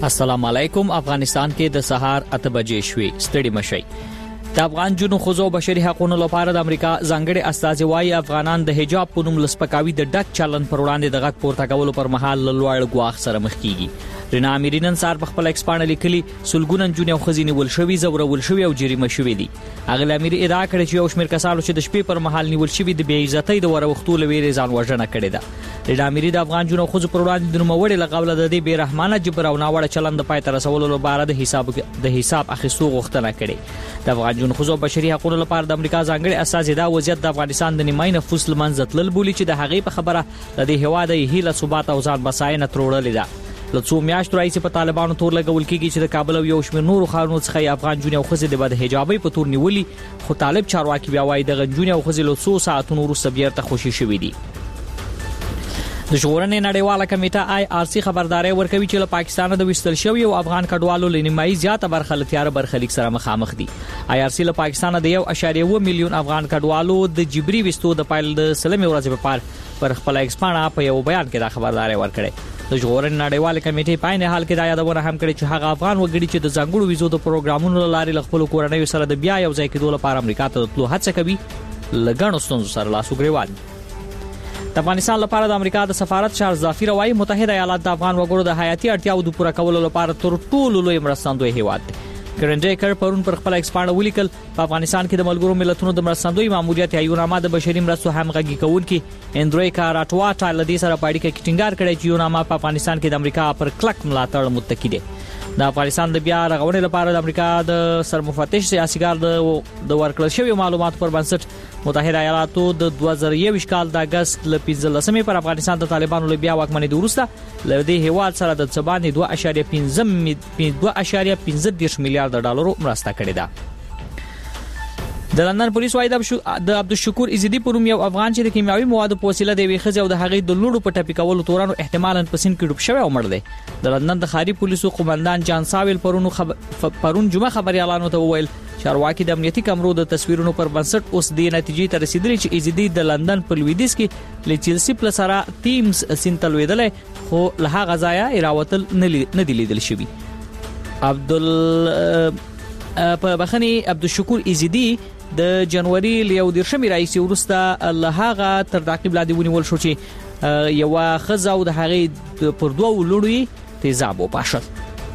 السلام علیکم. افغانستان کې د سهار 8 بجې شوي. ستړي مشئ. د افغان جنو خزو بشري حقوقو لپاره د امریکا ځانګړي استازي وايي افغانان د حجاب په نوم لسپکاوي د ډک چلن پر وړاندې د غږ پورته کولو پر مهال لوړ غواخ سره مخ کیږي. رینا امیرینن سار په خپل ایکسپانډ لیکلي سلګونن جنو خزینه ول شوی زورول شوی او جریمه شوی دي. اغل امیر ادعا کړې چې یو شمېر کسانو چې د شپې پر مهال نیول شوی د بې عزتۍ د وروختو لوي ځان وژنه کړې ده. رینا امیر د افغان جنو خزو پر وړاندې د نوموړي لغول د دې بیرحمانه جبر او ناوړه چلن د پای تر رسولو لپاره د حساب اخیستو غوښتنه کړې. د افغان جنو خزو بشري حقوقو لپاره د امریکا ځانګړي استازي دا وضعیت د افغانستان د نیمای نفوس لمنځه تلل بولی چې د هغې په خبره د دې هواد هیله ثبات او ځان بساینه تروړلې ده. لڅو میاشتو راځي په طالبانو تور لګول کېږي چې د کابل او یو شمېر نورو ښارونو څخه افغان جنو خزې د بد حجابۍ په تور نیولي، خو طالب چارواکي بیا وایي د جنو خزې له 100 ساعتونو وروسته بیرته خوشي شوي دي. د ژغورنې نړیواله کمیټه IRC خبرداري ورکوي چې له پاکستان د وستل شوی او افغان کډوالو لنیمایي زیاته برخه لتیار برخلیک سره مخامخ دي. IRC له پاکستان د 1.1 میلیون افغان کډوالو د جبري وستو د پایل د سلمي ورځې پر خپل ایکسپانډ په یو بیان کې دا خبرداري ورکړي. د ژغورنې نړیواله کمیټې په نه حال کې دا یادونه هم کړې چې هغه افغان وګړي چې د ځانګړو ویزو د پروګرامونو لارې له خپل کورنۍ سره د بیا یو ځای کېدو لپاره امریکا ته تلو هڅه کوي لګڼو ستونزو سره لاس وګریوال. د افغانستان لپاره د امریکا د سفارت چارلز ظافر وايي متحده ایالات د افغان وګړو د حیاتي اړتیاو د پوره کولو لپاره تر ټولو لوی مرستندوی هیواد دی. ګرنډیکر پرون پر خپل ایکسپانډ ولیکل په افغانستان کې د ملګرو ملتونو د مرستندوی ماموریت یونامه د بشري مرستو همغږي کوونکي اندرویکا راټواټا لدی سره په اړیکه کې ټینګار کړی چې یونامه په افغانستان کې د امریکا پر کلک ملاتړ متکی دی. د افغانستان د بیا رغونې لپاره د امریکا د سرمفتش سیاسيګار د ورکړل شوی معلوماتو پر بنسټ متحده ایالاتو د 2021 کال د اگست ل 15 پر افغانستان د طالبانو له بیا واکمنۍ وروسته لدی هیواد سره د څبانې 2.15 میلیارډ ډالر مرسته کړې ده. د لندن پولیس وايي د عبدالشکور عزیزی په نوم یو افغان چې د کیمیاوي موادو په وسیله د ویخه او د هغې د لوړو په ټپي کولو تورانو احتمالاً په سین کې ډوب شوی او مړ دی. د لندن د خاري پولیسو قومندان جان ساویل پرون جمعه خبريالانو ته وویل چارواکي د امنیتي کمرو د تصویرونو پر بنسټ اوس د نتیجې ته رسیدلي چې عزیزی د لندن په لویدیس کې له چلسی پلس سره ټیمز سینتل ویدلې خو له هغه ځایه راوتل نه دی لیدل شوی. عبدالشکور عزیزی د جنوري ل 11 رئیس ورسته له هغه تر تعقیب لاندې ونیول شو چې یو خزه او د هغې پر دوه لوړوي تیزاب وپاشل.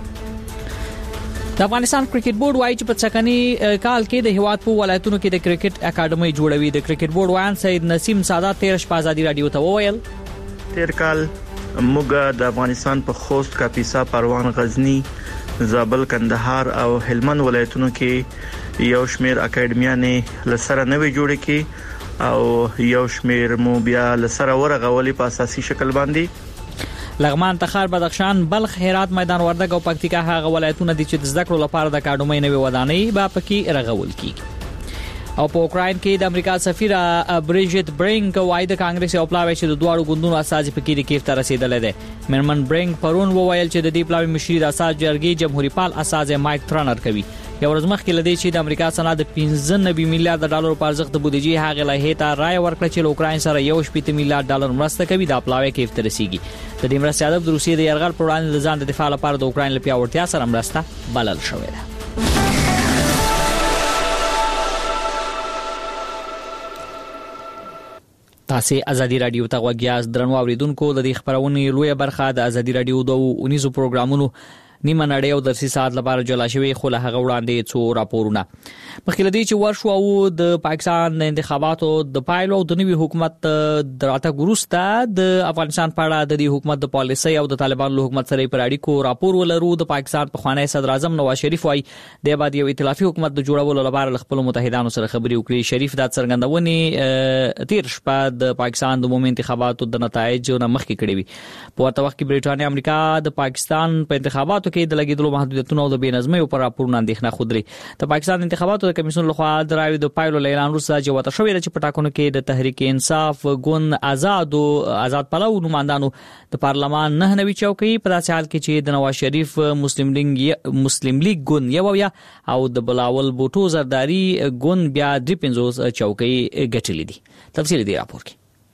د افغانستان کرکټ بورډ وايي چې په څکني کال کې د هیواد په ولایتونو کې د کرکټ اکیډمي جوړوي. د کرکټ بورډ وایان سید نسیم سادات 13 شپه ازادي رادیو ته وویل تیر کال موږ د افغانستان په خوست، کاپیسا، پروان، غزنی، زابل، کندهار او هلمند ولایتونو کې یو شمیر اکیډمیانې لسره نوې جوړې کی او یو شمیر مو بیا لسره ورغولې په اساسي شکل باندې. لغمان، تخار، بدخشان، بلخ، هرات، میدان وردګ او پکتیکا هغه ولایتونه دي چې د زده کړو لپاره د اکیډمۍ نوې ودانۍ به پکې رغول کیږي. او په اوکراین کې د امریکا سفیر بریجټ برینګ وايي د کانګرس او پلاوی چې د دوه ګوندونو اساسي فکری کیف ته رسیدلې ده. مرمن برینګ پرون وویل چې د دې پلاوی مشري د اساس جرګې جمهوریت پال اساس مایک ترنر کوي. یو ورځ مخکې لدی چې د امریکا سنا د 15 میلیارډ ډالر په ارزښت د بودیجې هغه لایحه ته رائے ورکړه چې اوکراین سره 1.8 میلیارډ ډالر مرسته کوي. دا پلاوی کیف ته رسیږي. د دې مرستې هدف د روسیې د یرغل پر وړاندې د ځان د دفاع لپاره د اوکراین لپاره پیاوړتیا سره مرسته بلل شوې ده. تاسو ازادي رادیو ته غوږیاست. درنو اوریدونکو د دې خبرونې لویه برخه د ازادي رادیو د 19 پروګرامونو نیمه نړۍ او درسي ساعت لپاره جلا شوی خو له هغه وړاندې څو راپورونه مخکې لدی چې ورشو او د پاکستان انتخاباتو د پایلو او د نوي حکومت د راتګ وروسته د افغانستان په اړه د دې حکومت د پالیسۍ او د طالبانو حکومت سره پر اړیکو راپور ولرو. د پاکستان پخوانی صدر اعظم نواز شریف وايي د بعد یو ائتلافي حکومت د جوړولو لپاره خپل متحدانو سره خبرې وکړي. شریف دا څرګندونې تیر شپه د پاکستان د عمومي انتخاباتو د نتایجو نه مخکې کړې وي. په ورته وخت کې برېټانیا امریکا د پاکستان په انتخاباتو کې د لګیدلو محدودیتونو او د بېنظمۍ پر راپورونه اندېښنه خودري. د پاکستان انتخاباتو د کمیسیون لخوا د راوي د پایلو اعلان وروسته چې وته شوې چې په ټاکنو کې د تحریک انصاف ګوند آزاد پلو نمائندانو د پارلمان نه نوي چوکۍ په داسې حال کې چې د نواز شریف مسلم لیگ ګوند یو او د بلاول بوټو زرداری ګوند بیا 50 چوکۍ ګټلې دي. تفصیل دی راپور کې.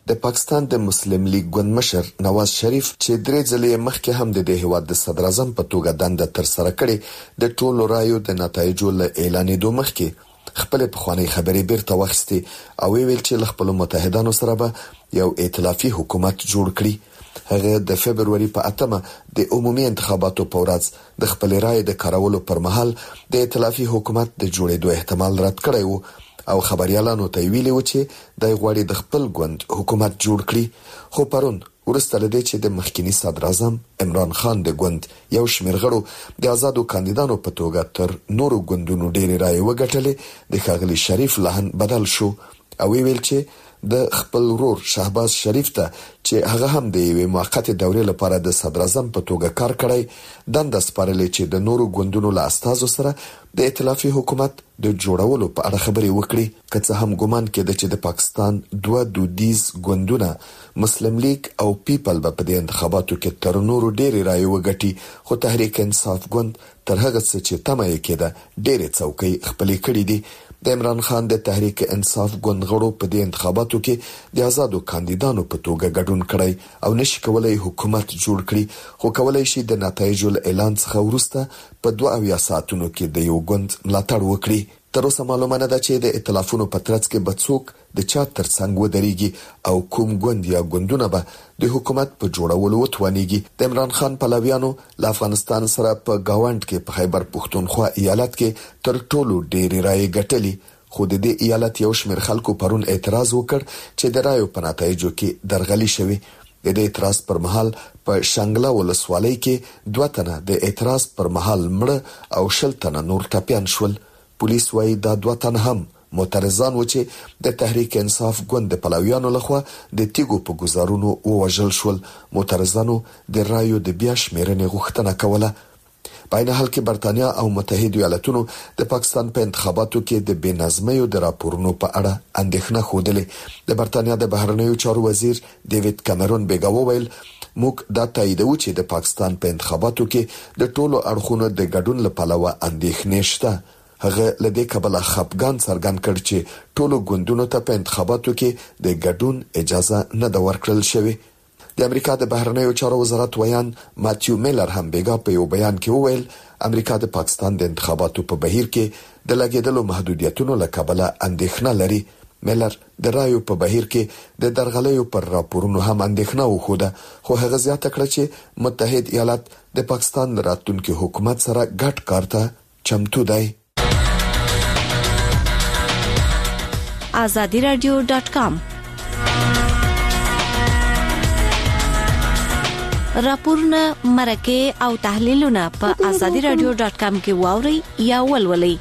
د پاکستان د مسلم لیگ ګوند مشر نواز شریف چې 3 ځلې مخکې هم د هیواد د صدر اعظم په توګه دنده تر سره کړې د ټولو رایو د نتایجو له اعلانېدو مخکې خپل پخوانی خبرې بیرته واخیستي او ویل چې خپل متحدانو سره به یو ائتلافي حکومت جوړ کړي. هغه د فبرवरी په 8مه د عمومي انتخاباتو په ورځ د خپل رائے د کارولو پر مهال د ائتلافي حکومت د جوړېدو احتمال رد کړی وو او خبريالانو ته ویلي و چې د غوړي د خپل ګوند حکومت جوړ کړي. خو پرون ورسته لدی چې د مخکنی صدر اعظم عمران خان د ګوند یو شمېر غړو د آزادو کاندیدانو په توګه تر نورو ګوندونو ډېری رائے وګټلې د ښاغلي شریف لحن بدل شو او ویل چې د خپل ورور شهباز شریف ته چې هغه هم د یوې موقته دورې لپاره د صدر اعظم په توګه کار کړی دنده سپارلې چې د نورو ګوندونو له استازو سره د ائتلافي حکومت د جوړولو په اړه خبرې وکړي. که څه هم ګومان کېده چې د پاکستان دوه دودیز ګوندونه مسلم لیگ او پیپل په دې انتخاباتو کې تر نورو ډېری رائے وګټي خو تحریک انصاف ګوند تر هغه څه چې تمه یې کېده ډېرې څوکۍ خپلې کړې دي. د عمران خان د تحریک انصاف ګوند غړو په دې انتخاباتو کې د آزادو کاندیدانو په توګه ګډون کړی او نشي کولای حکومت جوړ کړي خو کولای شي د نتایجو اعلان څخه وروسته په 2 ساعتونو کې د یو ګوند ملاتړ وکړي. تر اوسه معلومه نه ده چې د ائتلافونو په ترڅ کې به څوک د چا ترڅنګ ودرېږي او کوم ګوند یا ګوندونه به د حکومت په جوړولو وتوانيږي. د عمران خان پلویانو له افغانستان سره په گاوند کې په خیبر پښتونخوا ایالت کې تر ټولو ډېری رائے ګټلې خو د دې ایالت یو شمېر خلکو پرون اعتراض وکړ چې د رائے په نتایجو کې درغلي شوه. د دې اعتراض پر مهال په شانګلا ولسوالۍ کې 2 تنه د اعتراض پر مهال مړه او 10 تنه نور ټپيان شول. پولیس وايي دا 2 تنه هم معترضان و چې د تحریک انصاف ګوند د پلویانو لخوا د تیګو په گزارونو ووژل شول. معترضانو د رایو د بیا شمیرنې غوښتنه کوله. په عین حال کې برتانیا او متحده ایالاتونو د پاکستان په انتخاباتو کې د بېنظمیو د راپورونو په اړه اندېښنه خوده. د برتانیا د بهرنیو چارو وزیر ډیوډ کامرون بیګا وویل موږ دا تاییدو چې د پاکستان په انتخاباتو کې د ټولو اړخونو د ګډون لپاره اندېښنې شته. هغه لدې کبله خپګان څرګند کړ چې ټولو ګوندونو ته په انتخاباتو کې د ګډون اجازه نه ده ورکړل شوې. د امریکا د بهرنیو چارو وزارت ویان ماتیو میلر هم بیګا په یو بیان کې وویل امریکا د پاکستان د انتخاباتو په بهیر کې د لګیدلو محدودیتونو له کبله اندېښنه لري. میلر د رایو په بهیر کې د درغلیو پر راپورونو هم اندېښنه وښوده خو هغه زیاته کړه چې متحد ایالات د پاکستان راتلونکي حکومت سره ګډ کار ته چمتو دی. azadiradio.com راپورونه مرکه او تحلیلونه په azadiradio.com کې واوري یا ولولئ.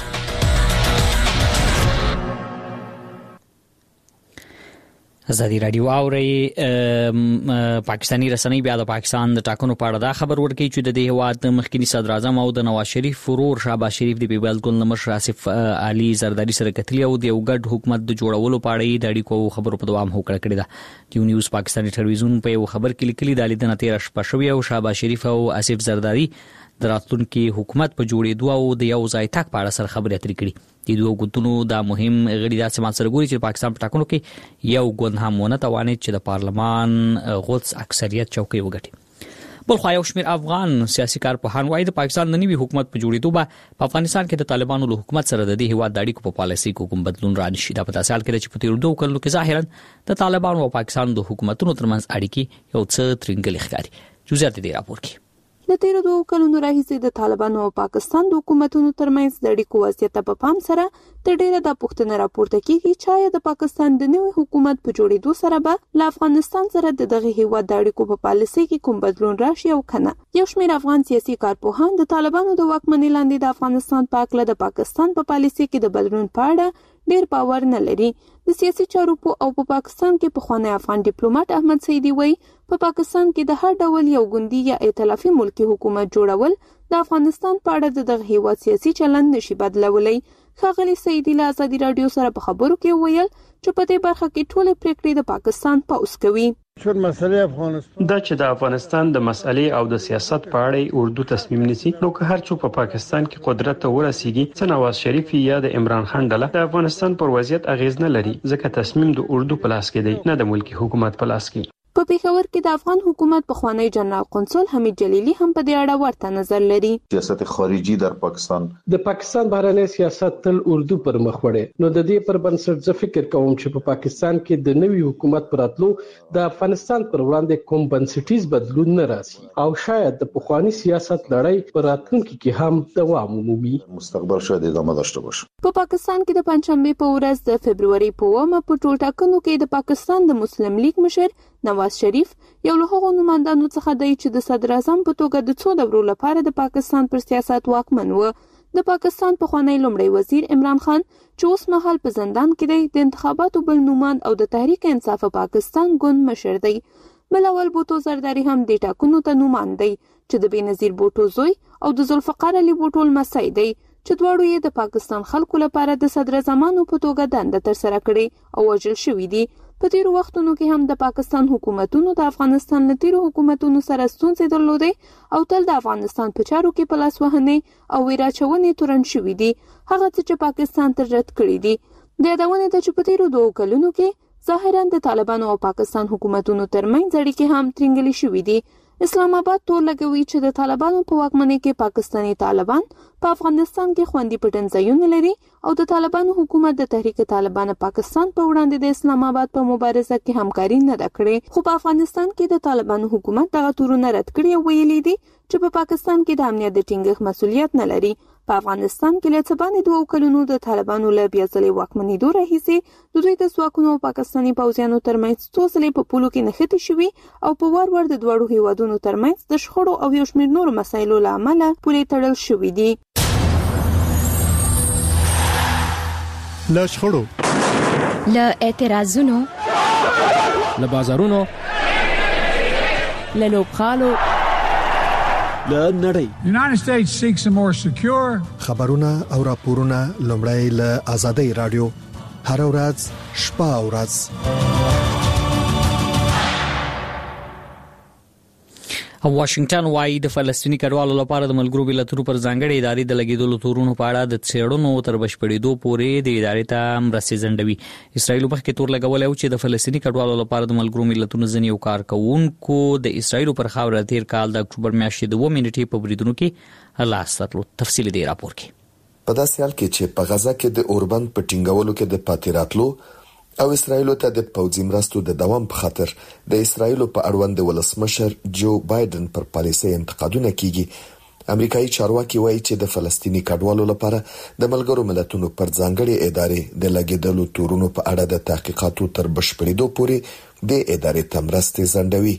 ازادي رادیو اوري پاکستانی رسنۍ بیا د پاکستان د ټاکنو په اړه دا خبر ورکړي چې د دې هواد مخکنی صدر اعظم او د نواز شریف ورور شهباز شریف د پیپلز ګوند مشر آصف علي زرداری سره کتلي او د یو ګډ حکومت د جوړولو په اړه د اړیکو خبرو په دوام هوکړه کړې ده. یو نیوز پاکستانی ټلویزیون په یو خبر کې لیکلي د لیدنه 13 شپه شوې او شهباز شریف او آصف زرداری د راتلونکي حکومت په جوړېدو او د یو ځای تک په اړه سره خبرې اترې کړي. د دوه ګوندونو دا مهم غړي د سیمه سره ګوري چې پاکستان په ټاکنو کې یو ګوند هم ونه توانید چې د پارلمان غوڅ اکثریت چوکۍ وګټي. بل خو یو شمېر افغان سیاسي کارپوهان وايي د پاکستان د نوي حکومت په جوړېدو به په افغانستان کې د طالبانو له حکومت سره د دې هیواد د اړیکو په پالیسي کې کوم بدلون رانشي. دا په تاسو کې چې په تیر 2 کلونو کې ظاهرا د طالبانو او پاکستان د حکومتونو ترمنځ اړیکې یو څه ترنګلې ښکاري. جزئیات دې راپور کې د تیرو 2 کلونو راهیسې د طالبانو او پاکستان د حکومتونو ترمنځ د اړیکو وضعیت په پام سره تر ډیره د پښتنه راپورته کیږي چې د پاکستان د نوي حکومت په جوړېدو سره به له افغانستان سره د دغه هیواد د اړیکو په پالیسي کې کوم بدلون راشي او کنه. یو شمېر افغان سیاسي کارپوهان د طالبانو د واکمنۍ لاندې د افغانستان په اړه د پاکستان په پالیسي کې د بدلون په اړه ډیر باور نه لري. د سیاسي چارو او په پاکستان کې پخوانی افغان ډیپلوماټ احمد سیدی وایي په پاکستان کې د هر ډول یو ګوندي یا ائتلافي ملکی حکومت جوړول د افغانستان په اړه دغه هیواد سیاسي چلند نشي بدلولای. ښاغلي سعیدي له ازادي رادیو سره په خبرو کې ویل چې په دې برخه کې ټولې پریکړې د پاکستان پوز کوي. دا چې د افغانستان د مسئلې او د سیاست په اړه اردو تصمیم نیسي، نو که هر څوک په پاکستان کې قدرت ته ورسیږي، څنګه نواز شریف یا د عمران خان ډله د افغانستان پر وضعیت اغیز نه لري، ځکه تصمیم د اردو په لاس کې دی، نه د ملکی حکومت په لاس کې. په پیښور کې د افغان حکومت پخوانی جنرال قونسل حمید جلیلی هم په دې اړه ورته نظر لري. سیاست خارجي در پاکستان، د پاکستان بهرنی سیاست تل اردو پر مخ وړي، نو د دې پر بنسټ زه فکر کوم چې په پاکستان کې د نوي حکومت پراتلو د افغانستان پر وړاندې کوم بنسټیز بدلون نه راسي او شاید د پخوانی سیاست لړۍ پر راتلونکي کې هم دوام ومومي. مستقبل شاید ادامه داشته باشه. په پاکستان کې د پنځشنبه په ورځ د فبرवरी په 1 په ټولټاکنو کې د پاکستان د مسلم لیگ مشر نواز شریف یو له هغو نمائندانو څخه دی چې د صدر اعظم په توګه د څو دورو لپاره د پاکستان پر سیاست واکمن و. د پاکستان پخوانی لومړی وزیر عمران خان چې اوس مهال په زندان کې دی، د انتخاباتو بل نوماند او د تحریک انصاف پاکستان ګوند مشر دی. بلاول بوټو زرداری هم د ټاکنو ته نوماند دی چې د بېنظیر بوټو زوی او د ذوالفقار علي بوټو لمسی دی چې دواړو یې د پاکستان خلکو لپاره د صدر اعظمانو په توګه دنده ترسره کړې او وژل شوي دي. په تیرو وختونو کې هم د پاکستان حکومتونو د افغانستان له تیرو حکومتونو سره ستونزې درلودې او تل د افغانستان په چارو کې په لاس وهنې او ویراچونې تورن شوي دي، هغه څه چې پاکستان تر رد کړي دي. د یادونې ده چې په تیرو 2 کلونو کې ظاهراً د طالبانو او پاکستان حکومتونو ترمنځ اړیکې هم ترنګلې شوي دي. اسلام آباد تور لګوي چې د طالبانو په واکمنۍ کې پاکستاني طالبان په افغانستان کې خوندي پټنځایونه لري او د طالبانو حکومت د تحریک طالبان پاکستان په وړاندې د اسلام آباد په مبارزه کې همکاري نه کړې، خو په افغانستان کې د طالبانو حکومت دغه تورونه رد کړي او ویلي دي چې په پاکستان کې د امنیت د ټینګښت مسؤلیت نه لري. په افغانستان کې له څه 2 کلونو د طالبانو له بیا ځلې واکمنېدو راهیسې د دوی د ځواکونو او پاکستاني پوځیانو ترمنځ څو ځلې په پولو کې نښتې شوي او په وار د دواړو هیوادونو ترمنځ د شخړو او یو شمېر نورو مسایلو له امله پولې تړل شوي دي. له شخړو، له اعتراضونو، له بازارونو، له لوبغالو، له نړۍ. United States seeks a more secure. خبرونه او راپورونه لومړی له آزادۍ رادیو هر ورځ شپه او ورځ. واشنگټن وايي د فلسطیني کډوالو لپاره د ملګرو ملتونو پر ځانګړي ادارې د لګیدلو تورونو په اړه د څېړنو تر بشپړېدو پورې د ادارې ته مرستې ځنډوي. اسرائیل مخکې تور لګولی و چې د فلسطیني کډوالو لپاره د ملګرو ملتونو ځینې کارکوونکو د اسرائیل پر خاوره تیر کال د اکتوبر میاشتې 2 نیټې په بریدونو کې لاس درلود. تفصیل دی راپور کې. په داسې حال کې چې په غزا کې د اوربند په ټینګولو کې د پاتې راتلو او اسرائیل ته د پوځي مرستو د دوام په خاطر د اسرائیل په اړوند ولسمشر جو بایدن پر پالیسي انتقادونه کیږي. امریکایي چارواکي وایي چې د فلسطیني کډوالو لپاره د ملګرو ملتونو پر ځانګړي ادارې د لګیدلو تورونو په اړه د تحقیقاتو تر بشپړېدو پورې د ادارې ته مرستې ځنډوي.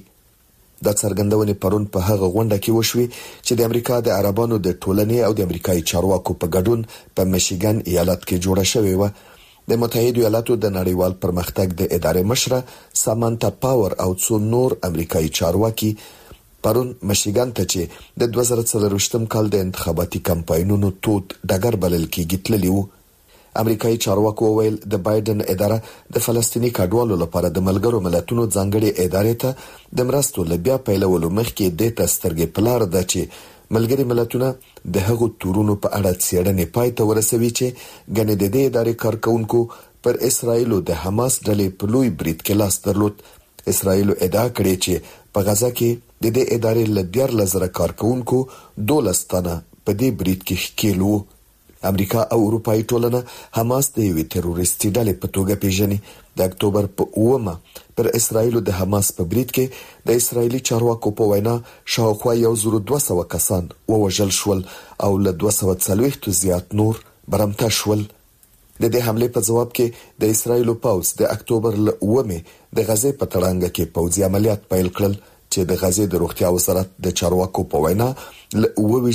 د څرګندونې پرون په هغه غونډه کې وشوي چې د امریکا د عربانو د ټولنې او د امریکایي چارواکو په ګډون په میشیګن ایالت کې جوړه شوې و. د متحده ایالاتو د نړیوال پرمختګ د ادارې مشره سامانتا پاور او څو نور امریکایي چارواکي پرون میشیګن ته چې د 2024 کال د انتخاباتي کمپاینونو تود ډګر بلل کېږي تللی وو. امریکایي چارواکو ویل د بایدن اداره د فلسطیني کډوالو لپاره د ملګرو ملتونو ځانګړي ادارې ته د مرستو لبیا پیلولو مخکې د تسترګې پلار ده چې ملګری ملتونه د هغو تورونو په اړه څېړنې پای ته ورسوي چې ګنې د دې ادارې کارکونکو پر اسرائیل د حماس ډلې په لوی برید کې لاس درلود. اسرائیل ادعا کړې چې په غزا کې د دې ادارې له 14,000 کارکونکو 12 تنه په دې برید کې ښکېل وو. امریکا او اروپאי ټولنه حماس د یوې تروریستي ډلې په توګه پیژني. د اکتوبر په 9 پر اسرائیل د حماس په برید کې د اسرایلی چارواکو په وینا شاوخوا 1200 کسان ووژل شول او له 240 زیات نور برمته شول. د دې حمله په جواب کې د اسرایل پوځ د اکتوبر ل 9 د غزې په تړانګه کې پوځي عملیات پیل کړل چې د غزې د روغتیا وزارت د چارواکو په وینا ل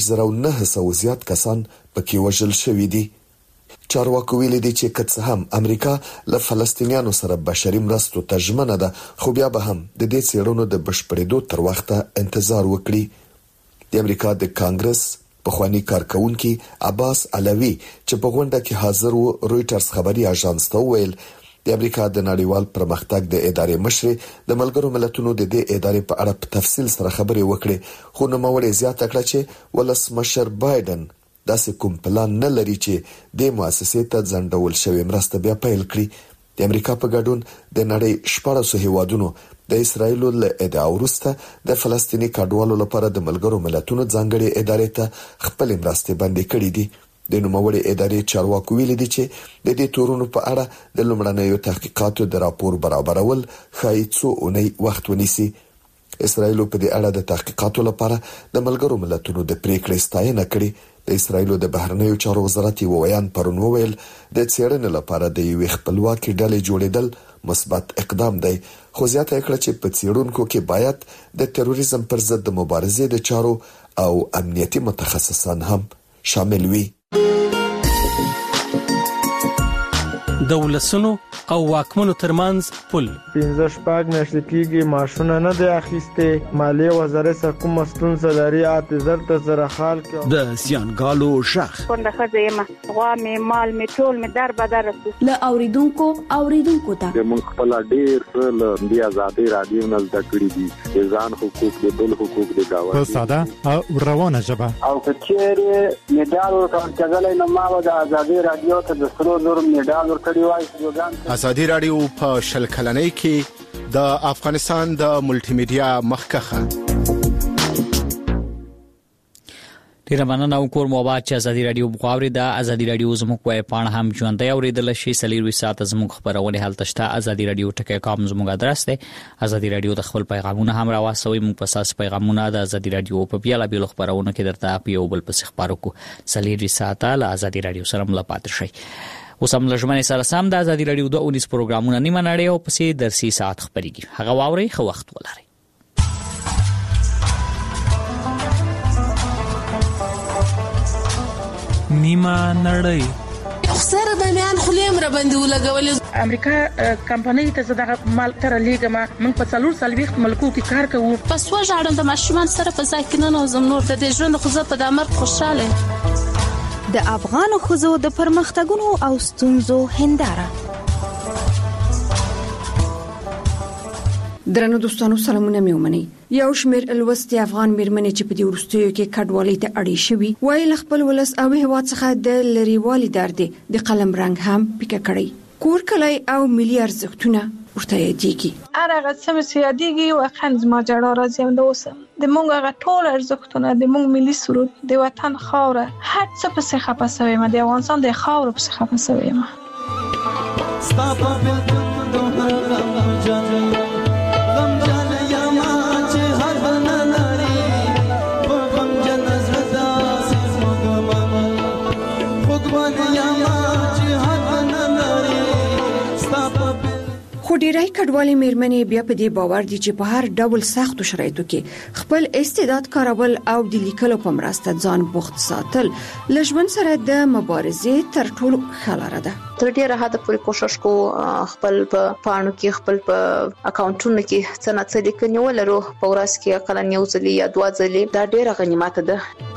29,900 زیات کسان پکې وژل شوي دي. چارواکو ویلي دي چې که هم امریکا له فلسطینیانو سره بشري مرستو ته ژمنه ده، خو بیا به هم د دې څېړنو د بشپړېدو تر وخته انتظار وکړي. د امریکا د کانګرس پخوانی کارکونکي عباس علوي چې په غونډه کې حاضر و رويټرز خبري اژانس ته ویل د امریکا د نړیوال پرمختګ د ادارې مشر د ملګرو ملتونو د دې ادارې په اړه په تفصیل سره خبري وکړي خو نو موري زیاته کړه چې ولسمشر بایدن داسې کوم پلان نه لري چې د مؤسسې ته ځنډول شوی مرسته بیا پیل کړي د امریکا په ګډون د نړۍ 14 هیوادونو د اسرایل له ادعا وروسته د فلسطینی کډوالو لپاره د ملګرو ملتونو ځانګړي ادارې ته خپل مرستې بندي کړې دي د نوموړي ادارې چارواکو ویلي دي چې د دې تورونو په اړه د لومړنیو تحقیقاتو د راپور برابرول ښایي څو اونۍ وخت ونیسي اسرایل په دې اړه د تحقیقاتو لپاره د ملګرو ملتونو د پریکړې ستاینه کړې د اسرایل د بهرنیو چارو وزارت ویان پرون وویل د څېړنې لپاره د یو خپلواکي ډلې جوړېدل مثبت اقدام دی خو زیاته کړه چې په څېړونکو کې باید د تروریزم پر ضد د مبارزې د چارو او امنیتي متخصصان هم شامل وي د ولسونو او واکمنو ترمنځ پل 15 میاشتې کېږي معاشونه نه دی اخیسته مالیه وزارت څخه کوم ستونزه لري اعتذار ته زره حال کې د سیانګالو شخ څنګه خځه ما غوا می مال می ټول می در بدر ل اوریدونکو ته د مونږ خپل ډیر له دی آزادي رادیو نه زده کړی دي ځان حقوق د بل حقوق د گاوه په ساده او روانه ژبه او کچېره میډال ورکړل نو ما د آزادي رادیو ته د سرو زر میډال ورکړی وای آزادي رادیو په شل کلنۍ کې د افغانستان د ملټي میډیا مخکخه ډیره مننه او کور موبایل چې آزادي رادیو مخاوري د آزادي رادیو زموږ وای پاڼه هم ژوندۍ اوریدل شي سلیروي ساعت زموږ خبرونه حالت شته آزادي رادیو ټکی کام زموږ ادرس دی آزادي رادیو د خپل پیغامونه هم راوسوي موږ په اساس پیغامونه د آزادي رادیو په بیل بیل خبرونه کې درته په یو بل پس خبرو کو سلیروي ساعت له آزادي رادیو سره ملپات شي اوس هم لژمنه سره سم د آزادي رادیو د 19 پروګرامونه نیمه نړۍ او پسې درسي ساعت خبريږي هغه واوري خو وخت ولري نیمه نړۍ خسر د میان خلیم را باندې ولګول امریکا کمپنۍ ته زده مال تر لیګما من په څلور سلويخت ملکو کې کار کوو پس وژاړم د ماشومان سره په ځکه نه زمونږ د دې ژوند خو زه په دمر خوشاله د افغان خزو د پرمختګونو او ستونزو هنداره درنو دوستانو سلامونه مې ومني یو شمېر الوستي افغان میرمنې چې په دې ورستیو کې کډوالۍ ته اړې شوي وایي خپل ولس او هیواد څخه د لریوالي درد د قلم رنګ هم پکې کړی کور کلی او ملي ارزښتونه ورته یادېږي هغه څه چې یادېږي واقعا زما جړه راځي د اوسه د مونږ هغه ټول ارزښتونه د مونږ ملي سرود د وطن خاوره هر څه په څه خپه شوی ما د افغانستان د خاوره په څه خپه شوی ما ستاپه بل دوه غم جان یا ما چې هر بل ناري په غم جن زړه سي مګم خوګوان یا ما چې هر بل ناري ستاپه خو ډیرای کډوالي میرمنې بیا په دې باور دي چې په هر ډول سختو شرایطو کې خپل استعداد کارول او د لیکلو په مرسته ځان بوخت ساتل لژمن سره د مبارزې تر ټولو خلاره ده تر ډیره حد پورې کوشش کو خپل په پاڼو کې خپل په اکاونټونو کې څه نه څه لیکنې ولرو په ورځ کې کله یو ځل یا دوه ځلې دا ډیره غنیمت ده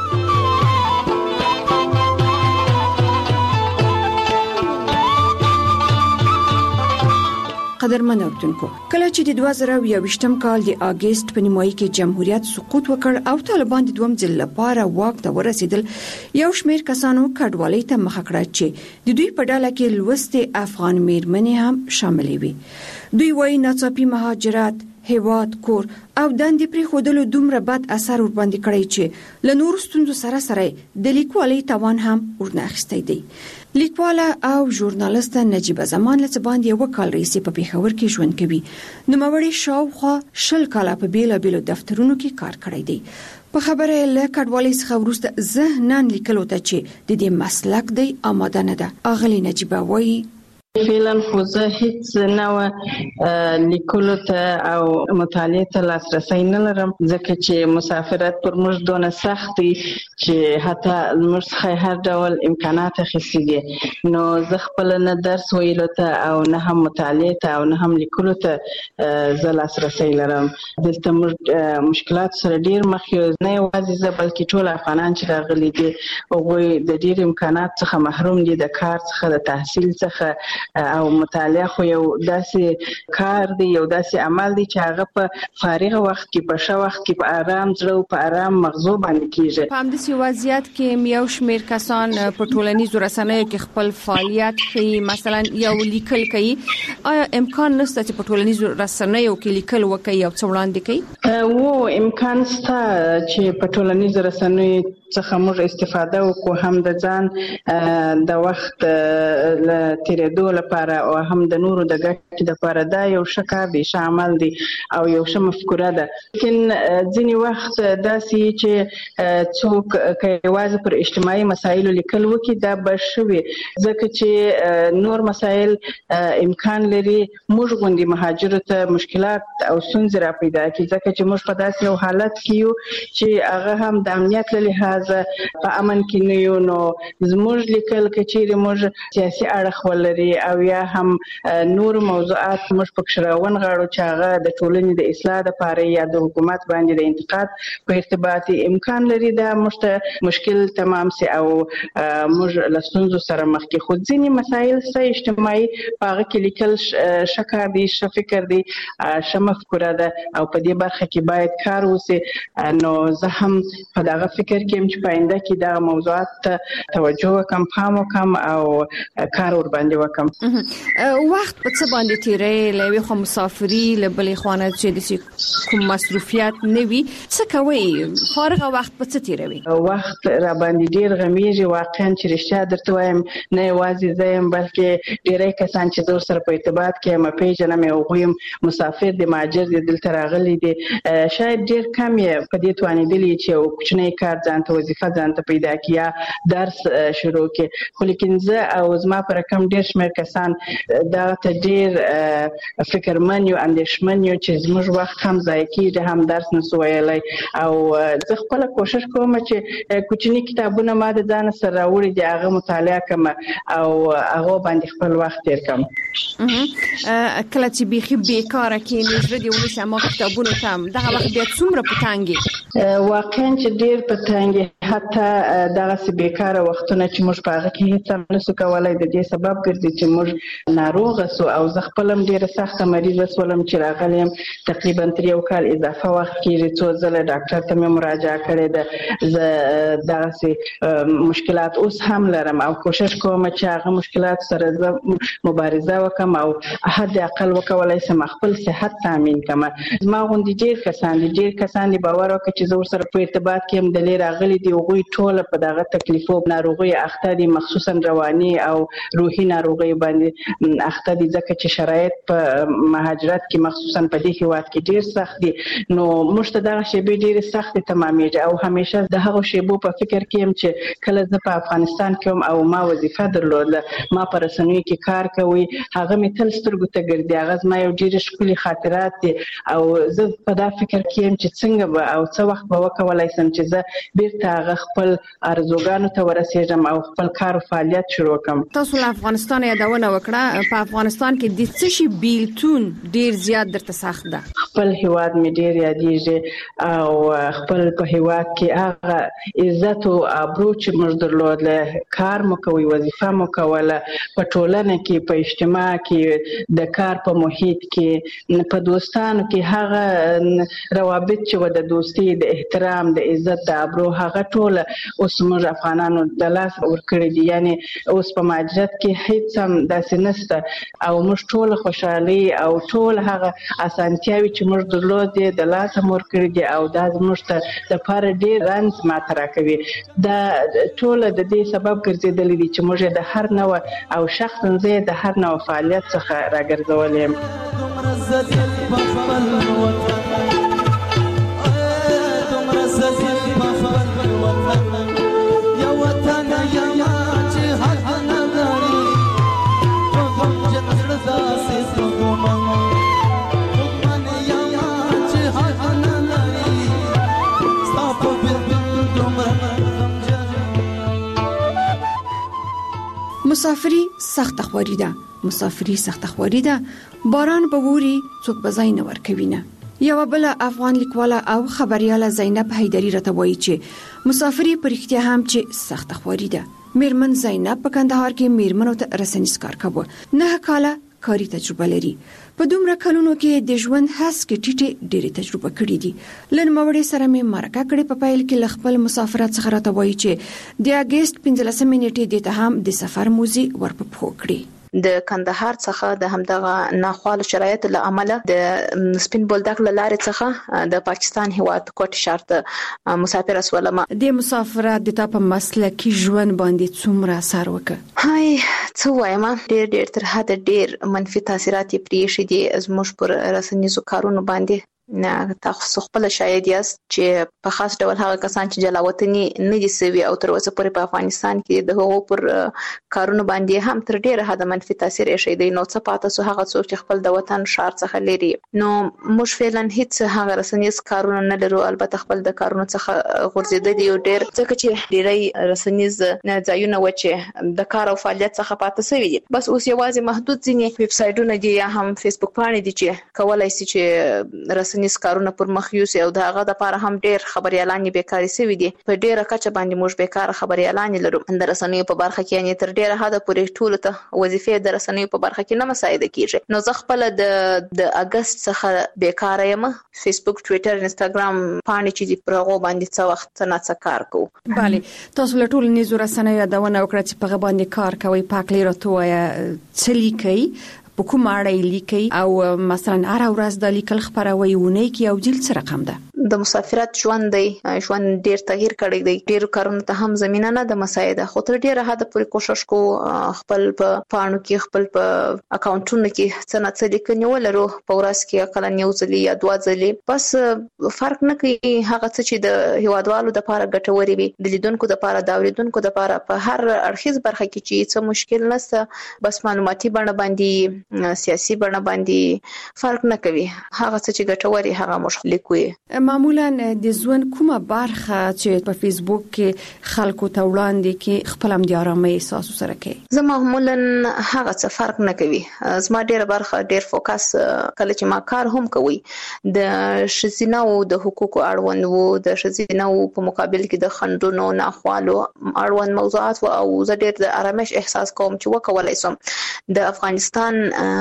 قدرمن اوردونکو کله چې د 2022م کال د اگست په نیمایي کې جمهوریت سقوط وکړ او طالبان د دوم ځل لپاره واک ته ورسېدل یو شمېر کسانو کډوالۍ ته مخه کړه چې د دوی په ډله کې لوستي افغان میرمنې هم شاملې وي دوی وايي ناڅاپي مهاجرت هیواد کور او دندې پرې خودلو دومره بد اثر ور باندې کړی چې ل نور ستوندو سره د لیکوالۍ توان هم ورنه اخیستی دی لیکواله او ژورنالیست نجیبه زمان له باندې یو کال رئیس په پیښور کې ژوند کوي نو موري شاوخوا 10 کال په بیلابیلو دفترونو کې کار کړی دی په خبره له کډوالۍ څخه وروسته ذهنن لیکلو ته چې د دې مسلک دی آماده نه ده اغلی نجیبه وایي فعلا خو زه هیڅ نه لیکلو ته او مطالعه ته لاسرسی نه لرم ځکه چې مسافرت پر موږ دونه سخت دی چې حتی موږ څخه هر ډول امکانات اخیستي دي نو زه خپل نه درس ویلو ته او نه هم مطالعه ته او نه هم لیکلو ته زه لاسرسی لرم. دلته موږ مشکلات سره ډیر مخ یو نه یوازې زه بلکې ټول افغانان چې راغلي دي هغوی د ډیر امکانات څخه محروم دي د کار څخه د تحصیل څخه او مطالعه خو یو داسې کار دی یو داسې عمل دی چې هغه په فارغ وخت کې په ښه وخت کې په آرام زړه او په آرام مغزو باندې کیږي. په همداسې وضعیت کې یو شمېر کسان په ټولنیزو رسنیو کې خپل فعالیت کوي مثلا یو لیکل کوي آیا امکان نشته چې په ټولنیزو رسنیو کې لیکل وکړي او څه وړاندې کوي؟ وو امکان شته چې په ټولنیزو رسنیو څخه موږ استفاده وکړو هم د ځان د وخت ل تیرېدو لپاره او هم د نورو د ګټې لپاره دا یو ښه کار دی ښه عمل دی او یو ښه مفکوره ده. لیکن ځینې وخت داسې چې څوک که یوازې پر اجتماعي مسایلو لیکل وکړي دا به ښه وي ځکه چې نور مسایل امکان لري موږ غوندې مهاجرو ته مشکلات او ستونزې را پیدا کړي ځکه چې موږ په داسې یو حالت کې یو چې هغه هم د امنیت له لحاظه په امن کې نه یو نو زموږ لیکل که چیرې موږ سیاسي اړخ ولري او یا هم نور موضوعات موږ پکې راونغاړو چې هغه د ټولنې د اصلاح لپاره یا د حکومت باندې د انتقاد په ارتباط امکان لري دا موږ ته مشکل تمام سي او موږ له ستونزو سره مخ کې خو ځینې مسایل سه اجتماعي په هغه کې لیکل ښه کار دی ښه فکر دی ښه مفکوره ده او په دې برخه کې باید کار وسي نو زه هم په دغه فکر کې چې په آینده کې دا موضوعات ته توجه وکم پام وکم او کار ور باندې وکم. وخت په څه باندې تیرې لوي خو مسافري لبلې خوانه چې د کوم مصروفیات نه وي څه کوي فارغ وخت په څه تیروي؟ وخت را باندې ډیر غمیږي واقعا چې رښتیا درته وایم نه یوازې زم بلکې ډیری کسان چې زور سره په ارتباط کې ما پیژنم او غویم مسافر د ماجر د دلته راغلي دي شاید ډیر کم یې په دې توانیدلی چې یو کوچنی کار ځان ته وظیفه ځان ته پیدا کیا درس شروع کې خو لیکن زه او زما پر کم ډیر شمېر کسان دا ته ډیر فکرمن یو اندېښمن یو چې زموږ وخت هم ضایع کیږي هم درس نسو ویلای او زه خپل کوشش کوم چې کوچنی کتابونه ما د ځان سره راوړي دي هغه مطالعه کوم او هغه باندې خپل وخت تیر کوم. کله چې بيخي بیکاره کې نظر دی ولې سم کتابونه تام دغه وخت بیا څومره پټانګي واقعا چې ډیر پټانګي حتی دغه بیکاره وختونه چې موږ په هغه کې هیڅ نسو کولای د دې سبب ګرځي چې موږ ناروغ سو او زه خپلم ډیره سخت مریض سولم چې راغلم تقریبا 3 کال اضافه وخت کې څو ځله ډاکټر ته مراجعه کړې ده زه دغه مشکلات اوس هم لرم او کوشش کوم چې هغه مشکلات سره مبارزه وکم او حد اقل وکولای سم خپل صحت تامین کم. ما غوندي ډیر کسان دي باور وکړي چې زه سره په ارتباط کې هم د لیر راغلي دي او ټول په دغه تکلیفو ناروغي اخته دي مخصوصا رواني او روحي ناروغي باندې اخته دي ځکه چې شرایط په مهاجرت کې مخصوصا په دې هیواد کې ډیر سخت دي نو موږ ته دغه شی به ډیر سخت تمامېږي او همیشه د هغه شیبو په فکر کې هم چې کله زه په افغانستان کې او ما وظیفه درلوده ما پر رسنیو کې کار کوي هغه مې تل سترګو ته ګرځي هغه ما یو ډیر ښکلي خاطرات دي او زه په دا فکر کې هم چې څنګه به او څه وخت به وکولای سم چې زه بیرته هغه خپل ارزوګانو ته ورسېږم او خپل کار او فعالیت شروع کړم. تاسو له افغانستان یادونه وکړه په افغانستان کې د څه شي بیلتون ډیر زیات درته سخت ده؟ خپل هیواد مې ډیر یادېږي او خپل په هیواد کې هغه عزت او ابرو چې موږ درلودل کار مو کوي وظیفه مو کوله په ټولنه کې په اجتماع کې د کار په محیط کې په دوستانو کې هغه روابط چې د دوستي د احترام د عزت د ابرو هغه ټول اوس موږ افغانانو د لاس ورکړي دي یعنی اوس په ماجرت کې هیڅ هم داسې نشته او موږ ټول خوشحالي او ټول هغه اسانتیاوي چې موږ درلودې د لاس ورکړي دي او دا موږ ته د پاره ډیر رنځ ماته راکوي دا ټول د دې سبب ګرځیدل دي چې موږ د هر نوع او شخصا زه د هر نوع فعالیت څخه راګرځولم. مسافری سخت خواري ده، مسافری سخت خواري ده، باران به ووري څوک به ځای نه ورکوي نه. یو بل افغان لیکواله او خبرياله زینب حیدری راته وایي چې مسافری په رښتیا هم چې سخت خواري ده. میرمن زینب په کندهار کې میرمنو ته رسنیز کار کوي، 9 کاله کاری تجربه لري. په دومره کلونو کې د ژوند هڅې ټیټه ډېری تجربه کړې دي. لن موړې سره مې مرکه کړې په پیل کې ل خپل مسافرت څخه راته وایي چې د اگست 15 نیټې د هم د سفر موزي ورپخو کړې. د کندهار څخه د همدغه ناخوال شرایط له عمله د سپین بولدک لارې څخه د پاکستان هیواد کوټ شهر ته مسافر اسولم. د مسافرت د تاسو مسلکي ژوند باندې څومره اثر وکړ؟ هاي څه وایم، ډېر تر حد ډېر منفي تاثیرات پرې شي دي زموږ پر رسنیزو کارونو باندې. نه تاسو خپل شاید یاست چې په خاص ډول هغه کسان چې جلاوطني نه دي سوي او تر اوسه پورې په افغانستان کې د هغو پر کارونو باندې هم تر ډیره حد منفي تاثیر یې شي دی. نو څه پاتې سو هغه څوک چې خپل د وطن شهر څخه لري، نو موږ فعلا هیڅ هغه رسنیز کارونه نه لرو. البته خپل د کارونو څخه غورځېدل یو ډیر ځکه چې ډیری رسنیز نه ځایونه و چې د کار او فعالیت څخه پاتې سوي دي. بس اوس یوازې محدود ځینې ویب سایټونه دي یا هم فیسبوک پاڼې دي چې کولای شي چې رسنیز کارونه پر مخ یوسي او دغه د لپاره هم ډیر خبريالان بیکاری سوي دي. په ډیره کچه باندې موږ بیکاره خبريالان لرو. د رسنیو په برخه کې یعنی تر ډیره حد پورې ټول ته وظیفې د رسنیو په برخه کې نه مساعده کیږي. نو زه خپل د اگست څخه بیکاره یم. فیسبوک، ټوئیټر، انستګرام پاڼې چې په هغه باندې څه وخت نه کار کوم. bale تاسو له ټول نيزو رسنیو یادونه وکړه چې په هغه باندې کار کوي. پاک لري توه څه لیکي په کوم اړه لیکي او مثلا هر ورځ د لیکل خبروي ونه کې او جلد سره رقم ده. د مسافرت ژوند دی، ژوند ډیر تغییر کړی دی. ډیر کارونه ته هم زمينه نه د مساعده خو تر ډیره حد پورې کوشش کو خپل په پاڼو کې خپل په اکاونټونو کې څنګه څه لیکنې ولرو. په ورځ کې اقل یو ځلې یا دوه ځلې بس فرق نه کوي. هغه څه چې د هیوادوالو د لپاره ګټوري وي، د لیدونکو د لپاره د اوریدونکو د لپاره په هر اړخیز برخه کې چې څه مشکل نشته، بس معلوماتي بڼه باندې سیاسي بڼه باندې فرق نه کوي. هغه څه چې ګټوري هغه موږ لیکو. معمولا د ژوند کومه برخه چې په فیسبوک کې خلکو ته وړاندې کې خپل هم د آرامۍ احساس سره کوي؟ زه معمولا هغه څه فرق نه کوي. زما ډیره برخه ډیر فوکس کله چې ما کار هم کوي د شذینو د حقوقو اړوند وو، د شذینو په مقابل کې د خندونو ناخوالو اړوند موضوعات او زه ډیر د آرامش احساس کوم چې وکولای شم د افغانستان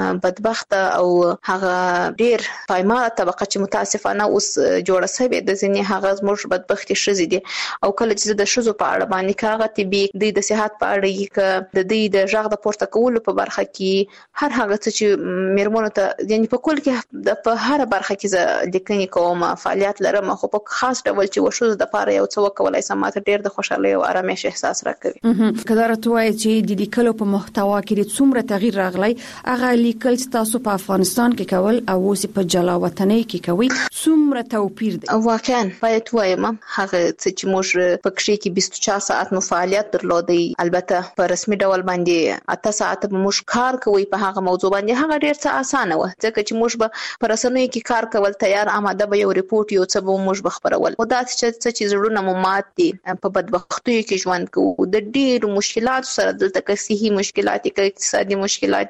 بدبخت او هغه ډیر پایمال طبقه چې متاسفانه اوس جوړه سوي د ځینې هغه زموږ بدبختي شزي دي. او کله چې د شزو په اړه باندې کاغه طبي د صحت په اړه کې د دې د ژغ د پورته کولو په برخه کې هر هغه څه چې میرمنو ته یعنی په کول کې په هر برخه کې ز لیکنې کوم فعالیت لرم، خو په خاص ډول چې وشو د لپاره یو څه وکولای سم ماته ډیر د خوشحالي او آرامش احساس راکوي. کله راځي چې د لیکلو په محتوا کې څومره تغییر راغلی، هغه لیکل تاسو په افغانستان کې کول او اوس په جلاوطنۍ کې کوي څومره توپیر دی؟ واقعا باید وایم هغه چې موږ په کښې کې 24 ساعت نو فعالیت درلودي. البته په رسمي ډول باندې 8 ساعت به موږ کار کوي په هغه موضوع باندې. هغه ډیر څه اسانه و ځکه چې موږ به په رسنیو کې کار کول، تیار آماده به یو ریپورت یو څه به موږ بخبرول. او دا چې زړونه مو مات دي په بدبختیو کې ژوند کوو د ډیرو مشکلات سره، دلته کې صحي مشکلات، کې اقتصادي مشکلات،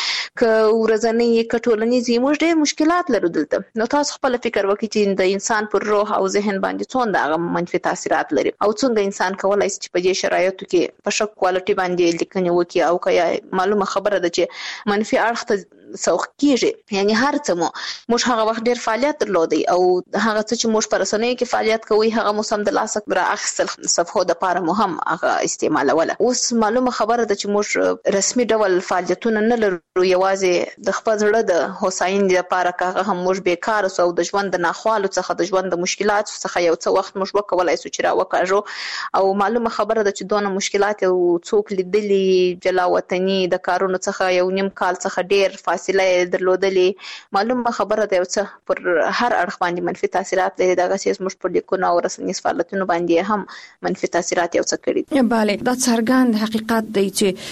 کې ورځنی کټولنیزي موږ ډیر مشکلات لرو دلته. نو تاسو خپل فکر وکړئ چې د انسان پر روح او ذهن باندې څومره منفي تاثیرات لري او څنګه انسان کولای شي چې په دې شرایطو کې په شک کوالټي باندې لیکنه وکړي او که معلومه خبره ده چې منفي اړخ ته سوق کیږي. یعنی هر څه موږ هغه وخت ډیر فعالیت درلودي او هغه څه چې موږ پر رسنیو کې فعالیت کوي هغه مو سم د لاسه برا اخیستل صفحو د لپاره مهم هغه استعمالوله. اوس معلومه خبره ده چې موږ رسمي ډول فعالیتونه نه لرو، یوازې د خپل ځړه د هوساینې لپاره هغه هم موږ بیکار او د ژوند د ناخوالو څخه د ژوند د مشکلات څخه یو څه وخت موږ وکولای شو چې راوکاږو. او معلومه خبره ده چې دونه مشکلات او څوک لیدلي جلاوطني د کارونو څخه یو نیم کال څخه ډیر فاصله درلودلې معلومه خبره ده چې پر هر اړخ باندې منفي تاثیرات لري دا چې موږ په لیکونو او رسنیز فعالیتونو باندې هم منفي تاثیرات یو څه کړي. bale دا څرګند حقیقت دی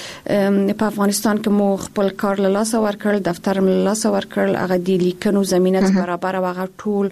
چې په افغانستان کې مو خپل کار له لاس ورکړل دفتر له لاس ورکړل هغه د لیکنو زمينه برابر واغ ټول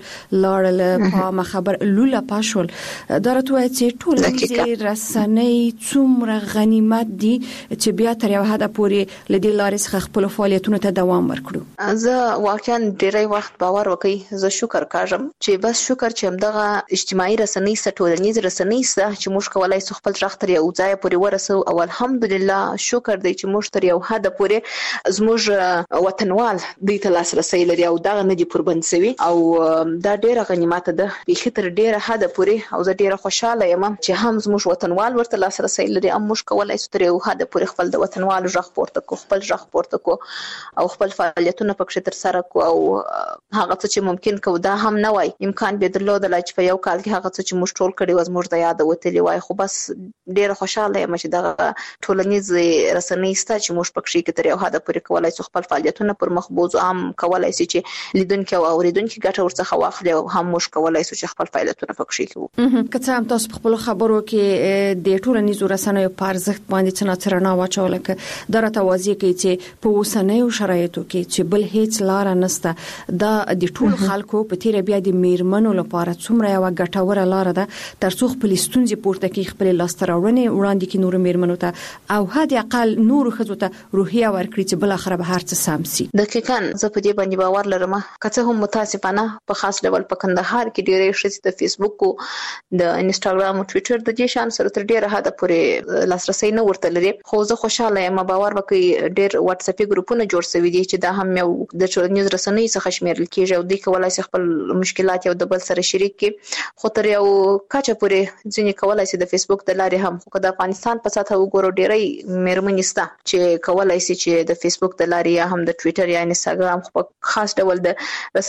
لاړل په مخبر لوله پاشول درته چې ټول دې رسنۍ څومره غنیمت دي چې بیا تر یو حد پورې لدی لارې څخه خپل فعالیتونو ته دوام ورکړو. زه واقعا ډیری وخت باور وکړم زه شکر کوم چې بس شکر چې همدغه اجتماعي رسنۍ ټولنیز رسنۍ چې موږ کولای شو خپل ځخ تر یو ځای پورې ورسو او الحمدلله شکر دی چې موږ تر یو حد پورې زموږ وطنوال د لاسرسي لري او دا نه دي قربان شوی او دا ډیره غنیمت ده په خطر ډیره حد پورې او زه ډیره خوشاله یم چې هم زموږ وطنوال ورته لاسرسي لري هم موږ کولای شو تر یو حد پورې خپل د وطنوال ځخ پورته کو خپل ځخ پورته کو او خپل فعالیتونه پکې تر سره کو او هغه څه چې ممکن کو دا هم نه وای امکان به درلود چې په یو کال کې هغه څه چې موږ ټول کړي و زموږ د یاد وتلی وای خو بس ډیره خوشاله یم چې دا ټولنیز رسنۍ ست چې موږ پکې کې تر یو حد پورې کولای شو خپل فعالیتونه پر مخ بوز عام کولای شي چې لیدونکو او اوریدونکو ګټه ورڅخه واخلي او هم موږ کولای شو چې خپل فعالیتونه پکې کوو. که څه هم تاسو په خپل خبرو کې د ټولنیز رسنیو په ارزښت باندې څه نه واچول کې درته واضح کوي چې په اوسنیو شرایطو کې چې بل هیڅ لار نشته دا د ټول خلکو په تیر بیا د میرمنو لپاره څومره یو ګټوره لار ده ترڅو خپل ستونزې پورته کې خپل لاستراوړنې وړاندې کې نور میرمنو ته او هدي اقل نور خزو ته روحیه ورکړي چې بل اخر به هر څه سم سي. دقیقاً زه په دې باندې باور لرم که څه هم متاسفانه په خاص ډول په کندهار کې ډېرې شې د فیسبوک او د انستګرام او ټوئیټر د دې شان سره تر ډېره حد پورې لاسرسي نه ورته لري خو زه خوشاله یم باور وکړئ ډېر واتس اپ ګروپونه جوړ شوي دي چې دا هم یو د ټولنیز رسنۍ څخه شمیرل کیږي او د کولای شي خپل مشکلات یو د بل سره شریک کړي خو تر یو کچه پورې ځینې کولای شي د فیسبوک د لارې هم خو د افغانستان په ساته وګورو ډېرې میرمنې ستا چې کولای شي چې د فیسبوک د لارې یا هم د ټوئیټر یا انستګرام خو خاص ډول د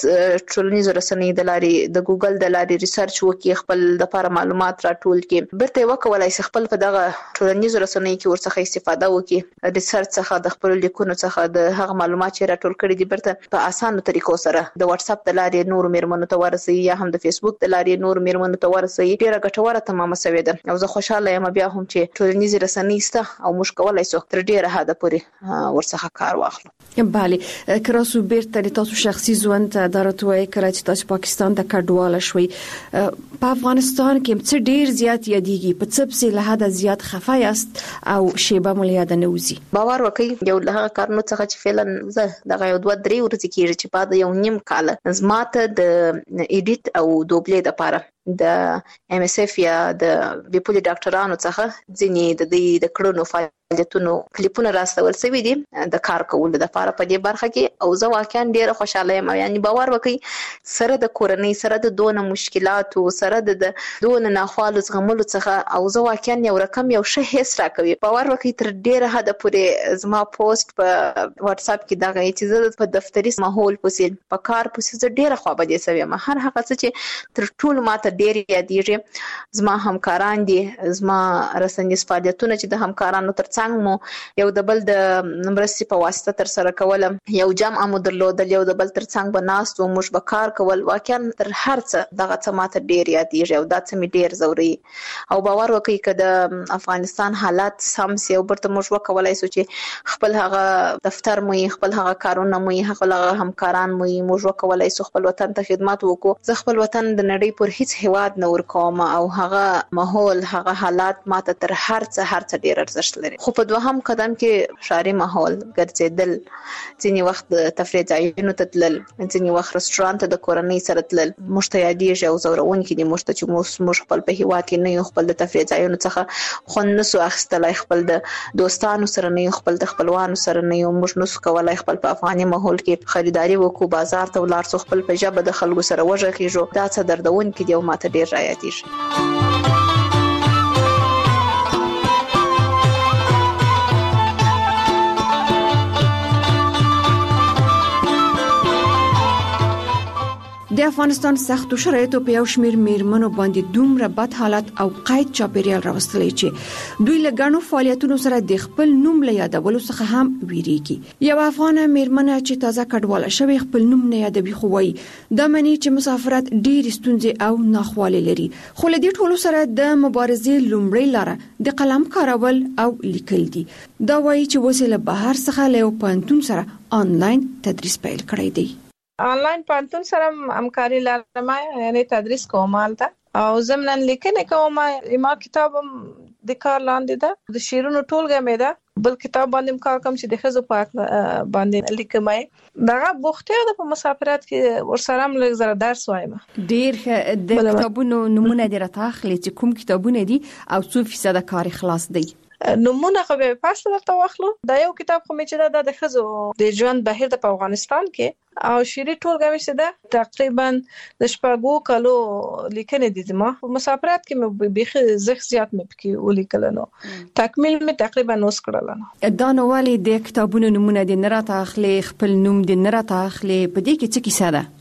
ټولنیز رسنۍ د لارې د ګوګل د لارې ریسرچ وکړي خپل د لپاره معلومات راټول کړي برته وکولای شي خپل په دغه ټولنیز رسنۍ کې ورڅخه استفاده وکړي ریسرچ څخه د خپل لیکونو څخه د هغه معلومات چې راټول کړي دي برته په اسانه طریقو سره د واتس اپ د لارې نور میرمنو ته ورسي یا هم د فیسبوک د لارې نور میرمنو ته ورسي ډیره ګټوره تمامه شوې ده او زه خوشاله یم بیا هم چې ټولنیز رسنۍ سته او موږ کولای شو تر ډیره حد پورې ورڅخه کار واخلو. bale کراسو بیرته د تاسو شخصي ژوند درته وای کړه چې تاسو پاکستان ته کډواله شوي په افغانستان کې څه ډیر زیات یادېږي په څه په له حد زیات خفه یاست او شیبه مو یاد نه وځي باور وکړئ یو له کارونو څخه چې فعلا زه دغه یو 2-3 ورځې کېږي چې بعد یو نیم کال زماته د ایډیټ او دوبلې د لپاره د ام اس اف یا د بیپولي ډاکټرانو څخه ځینې د دې د کړنو فعالیتونو کلیپونه راستول شوي دي د کار کولو لپاره په دې برخه کې او زه واقعا ډیره خوشاله یم یعنی باور وکړئ سره د کورنۍ سره د دونه مشکلاتو سره د دونه ناخوالو زغملو څخه او زه واقعا یو رقم یو شه هیڅ راکوي باور وکړئ تر ډیره حد پورې زما پوسټ په واتس اپ کې دغه چې زه په دفتري ماحول پوسې په کار پوسې زه ډیره خو به دې سوي ما هر هغه څه چې تر ټول ماته ډیر یادېږي زما همکاران دي زما رسنیز فعالیتونه چې د همکارانو ترڅنګ مو یو د بل د مرستې په واسطه تر سره کولم یو جمع مو درلودل یو د بل ترڅنګ بناست او موږ به کار کول واقعا تر هر څه دغه څه ماته ډیر یادېږي او دا څه می ډیر زوري او باور وکړئ چې د افغانستان حالات سم سي او برته موږ وکولای شو چې خپل هغه دفتر مو خپل هغه کارونه مو هغه همکاران مو موږ وکولای شو خپل وطن ته خدمت وکړو زه خپل وطن د نړۍ پر هیڅ هیواد نه ورکوم او هغه ماحول هغه حالات ماته تر هر څه ډیر ارزښت لري خو په دوهم قدم کې ښاري ماحول ګرځیدل ځینې وخت تفریح ځایونو ته تلل ځینې وخت رستورانت ته د کورنۍ سره تلل موږ ته یادېږي او زورونکي دي موږ ته چې موږ خپل په هیواد کې نه یو خپل د تفریح ځایونو څخه خوند نسو اخیستلای خپل د دوستانو سره نه یو خپل د خپلوانو سره نه یو موږ نسو کولای خپل په افغاني ماحول کې خریداري وکړو بازار ته ولاړ سو خپل په ژبه د خلکو سره وژغېږو دا څه دردونکي دی او ماته ډیر را یادېږي د افغانستان سختو شرایطو په یو شمیر میرمنو باندې دومره بد حالت او قید چاپیریال راوستلی چې دوی له ګڼو فعالیتونو سره د خپل نوم له یادولو څخه هم ویریږي. یو افغان میرمنه چې تازه کډواله شوی خپل نوم نه یادوي، خو وایي دا معنی چې مسافرت ډېر ستونزې او ناخوالې لري. خو له دې ټولو سره د مبارزې لومړی لاره د قلم کارول او لیکل دي. دا وایي چې اوس له بهر څخه له پوهنتون سره آنلاین تدریس پیل کړی دی. آنلاین پوهنتون سره همکاري لرم، یعنی تدریس کوم البته او ضمن لیکنه کوم. ما کتاب د کار لاندې ده، د شیرونو ټولګه مې ده، بل کتاب باندې کار کوم چې د خزو پاک باندې لیکم. دغه بوخته ده په مسافرت کې ورسره هم لږ زره درس وایم. ډیر د کتابونو نمونه دي راټاخلي چې کوم کتابونه دي او څو فیصد کار خلاص دی. نمونه خو به پاس درته واخلو. دا یو کتاب خو مې چې د خزو د ژوند بهیر د افغانستان کې او شيري ټولګه مې ده تقریبا د شپږو کالو لیکنه دي. زما مسافرت کې مې بيخي زخ زیات مې پکې ولیکل نو تکمیل مې تقریبا اوس کړل. دا نو والی د کتابونو نمونه دي نه راته اخلي، خپل نوم دي نه راته اخلي، په دې کې څه کیسه ده؟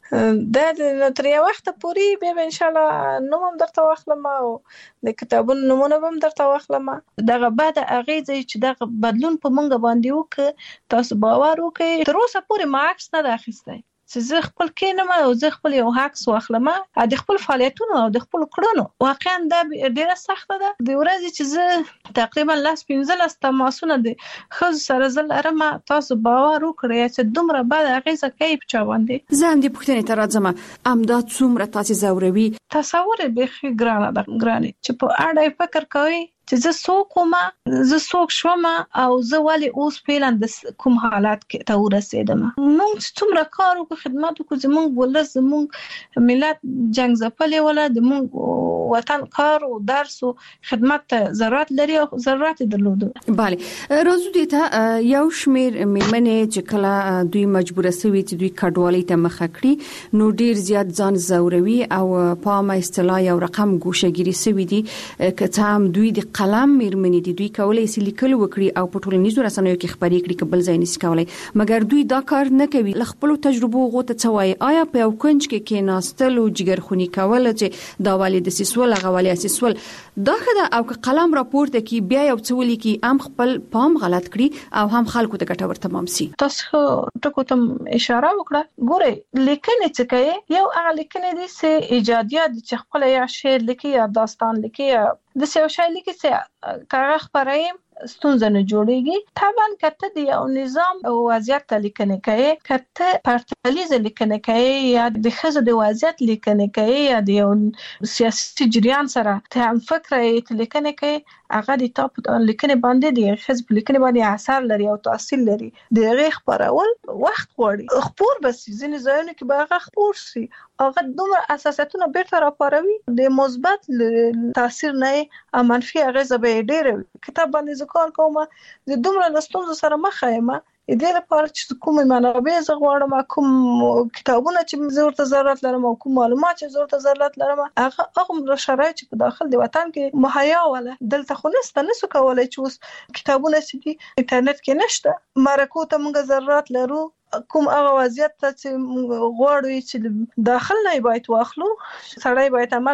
دا تر یو وخت پورې به ان شاء الله نوم هم درته واخلم او د کتابونو نمونه هم درته واخلم. دغه بعد اغیزه چې دغه بدلون په مونږ باندې وک تاسو باور وکړئ. تر اوسه پورې ما عکس نه اخیستی چې زه خپل کینم او زه خپل یو عکس واخلم د خپل فعالیتونو او د خپل کړنو. واقعا دا ډیره سخته ده. د ورځې چې زه تقریبا 15 تماسونه د خزو سره زلرم، تاسو باور وکړئ چې دومره بعد اغیزه کوي په چا باندې. زه هم د پوښتنې ته راځم، امدا څومره تاسو زوروي؟ تصور به ګرانه ده، ګرانه چې په اړه فکر کوي چې زه څوک وم، زه څوک شوم او زه ولې اوس فعلا د کوم حالات کې ته ورسېدم. موږ څومره کار وکړو، خدمت وکړو، زموږ ولس، زموږ ملت جنگ ځپلې ولا د موږ وطن کار او درس او خدمت ته ضرورت لري او ضرورت درلوده. bale روزو دي ته یو شمیر میمنې چې کله دوی مجبور سوي چې دوی کډوالۍ ته مخه کړی نو ډیر زیات ځان زوروي او پامه اصطلاح یو رقم ګوشهګيري سوي دي. که هم دوی د قلم میرمنې دي، دوی کولای شي لیکل وکړي او په ټولنیزو رسنیو کې خبرې کړي، کبل ځای نشي کولای، مګر دوی دا کار نه کوي. له خپل تجربو غوته څوای آیا په یو کنج کې ناستل او جګرخونی کول چې دا والي د سیسول غوالي سیسول دا خدای او قلم راپورته کی بیا یو څولي کی ام خپل پام غلط کړي او هم خلکو ته ګټور تمام سي. تاسو ټکو ته اشاره وکړه. ګوره لیکنه چې کوي یو هغه لیکنه دي چې ایجادیات چې خپل یا شعر لیکي یا داستان لیکي یا د سیو شای لیکي چې کاغه خبرې ستونزه نه جوړيږي. طبعا کته د یو نظام او وضعیت ته لیکنه کوي، کته پرتلیز لیکنه کوي یا د خزه د وضعیت لیکنه کوي یا د یو سیاسي جریان سره ته هم فکر لیکنه کوي، هغه د تاپ لیکنه باندې د خزه لیکنه باندې اثر لري او تاثیر لري. د غي خبرول وخت غواړي، خبر بس ځینې ځایونه کې به هغه خبر سي، هغه دومره اساساتونه بیرته راپاروي د مثبت تاثیر نه او منفي اغیزه به ډیره. کتاب باندې کار کوم د دومره لستونزو سره مخ یم، دې لپاره چې کوم منابع زه غواړم، کوم کتابونه چې زه ورته ضرورت لرم او کوم معلومات چې زه ورته ضرورت لرم، هغه شرایط چې په داخل د وطن کې مهیا ولا دلته خو نسو کولای چې اوس کتابونه چې انټرنیټ کې نشته، مرکو ته موږ ضرورت لرو. کوم هغه وضعیت ته چې غواړو چې داخل نه باید واخلو، سړی باید عمل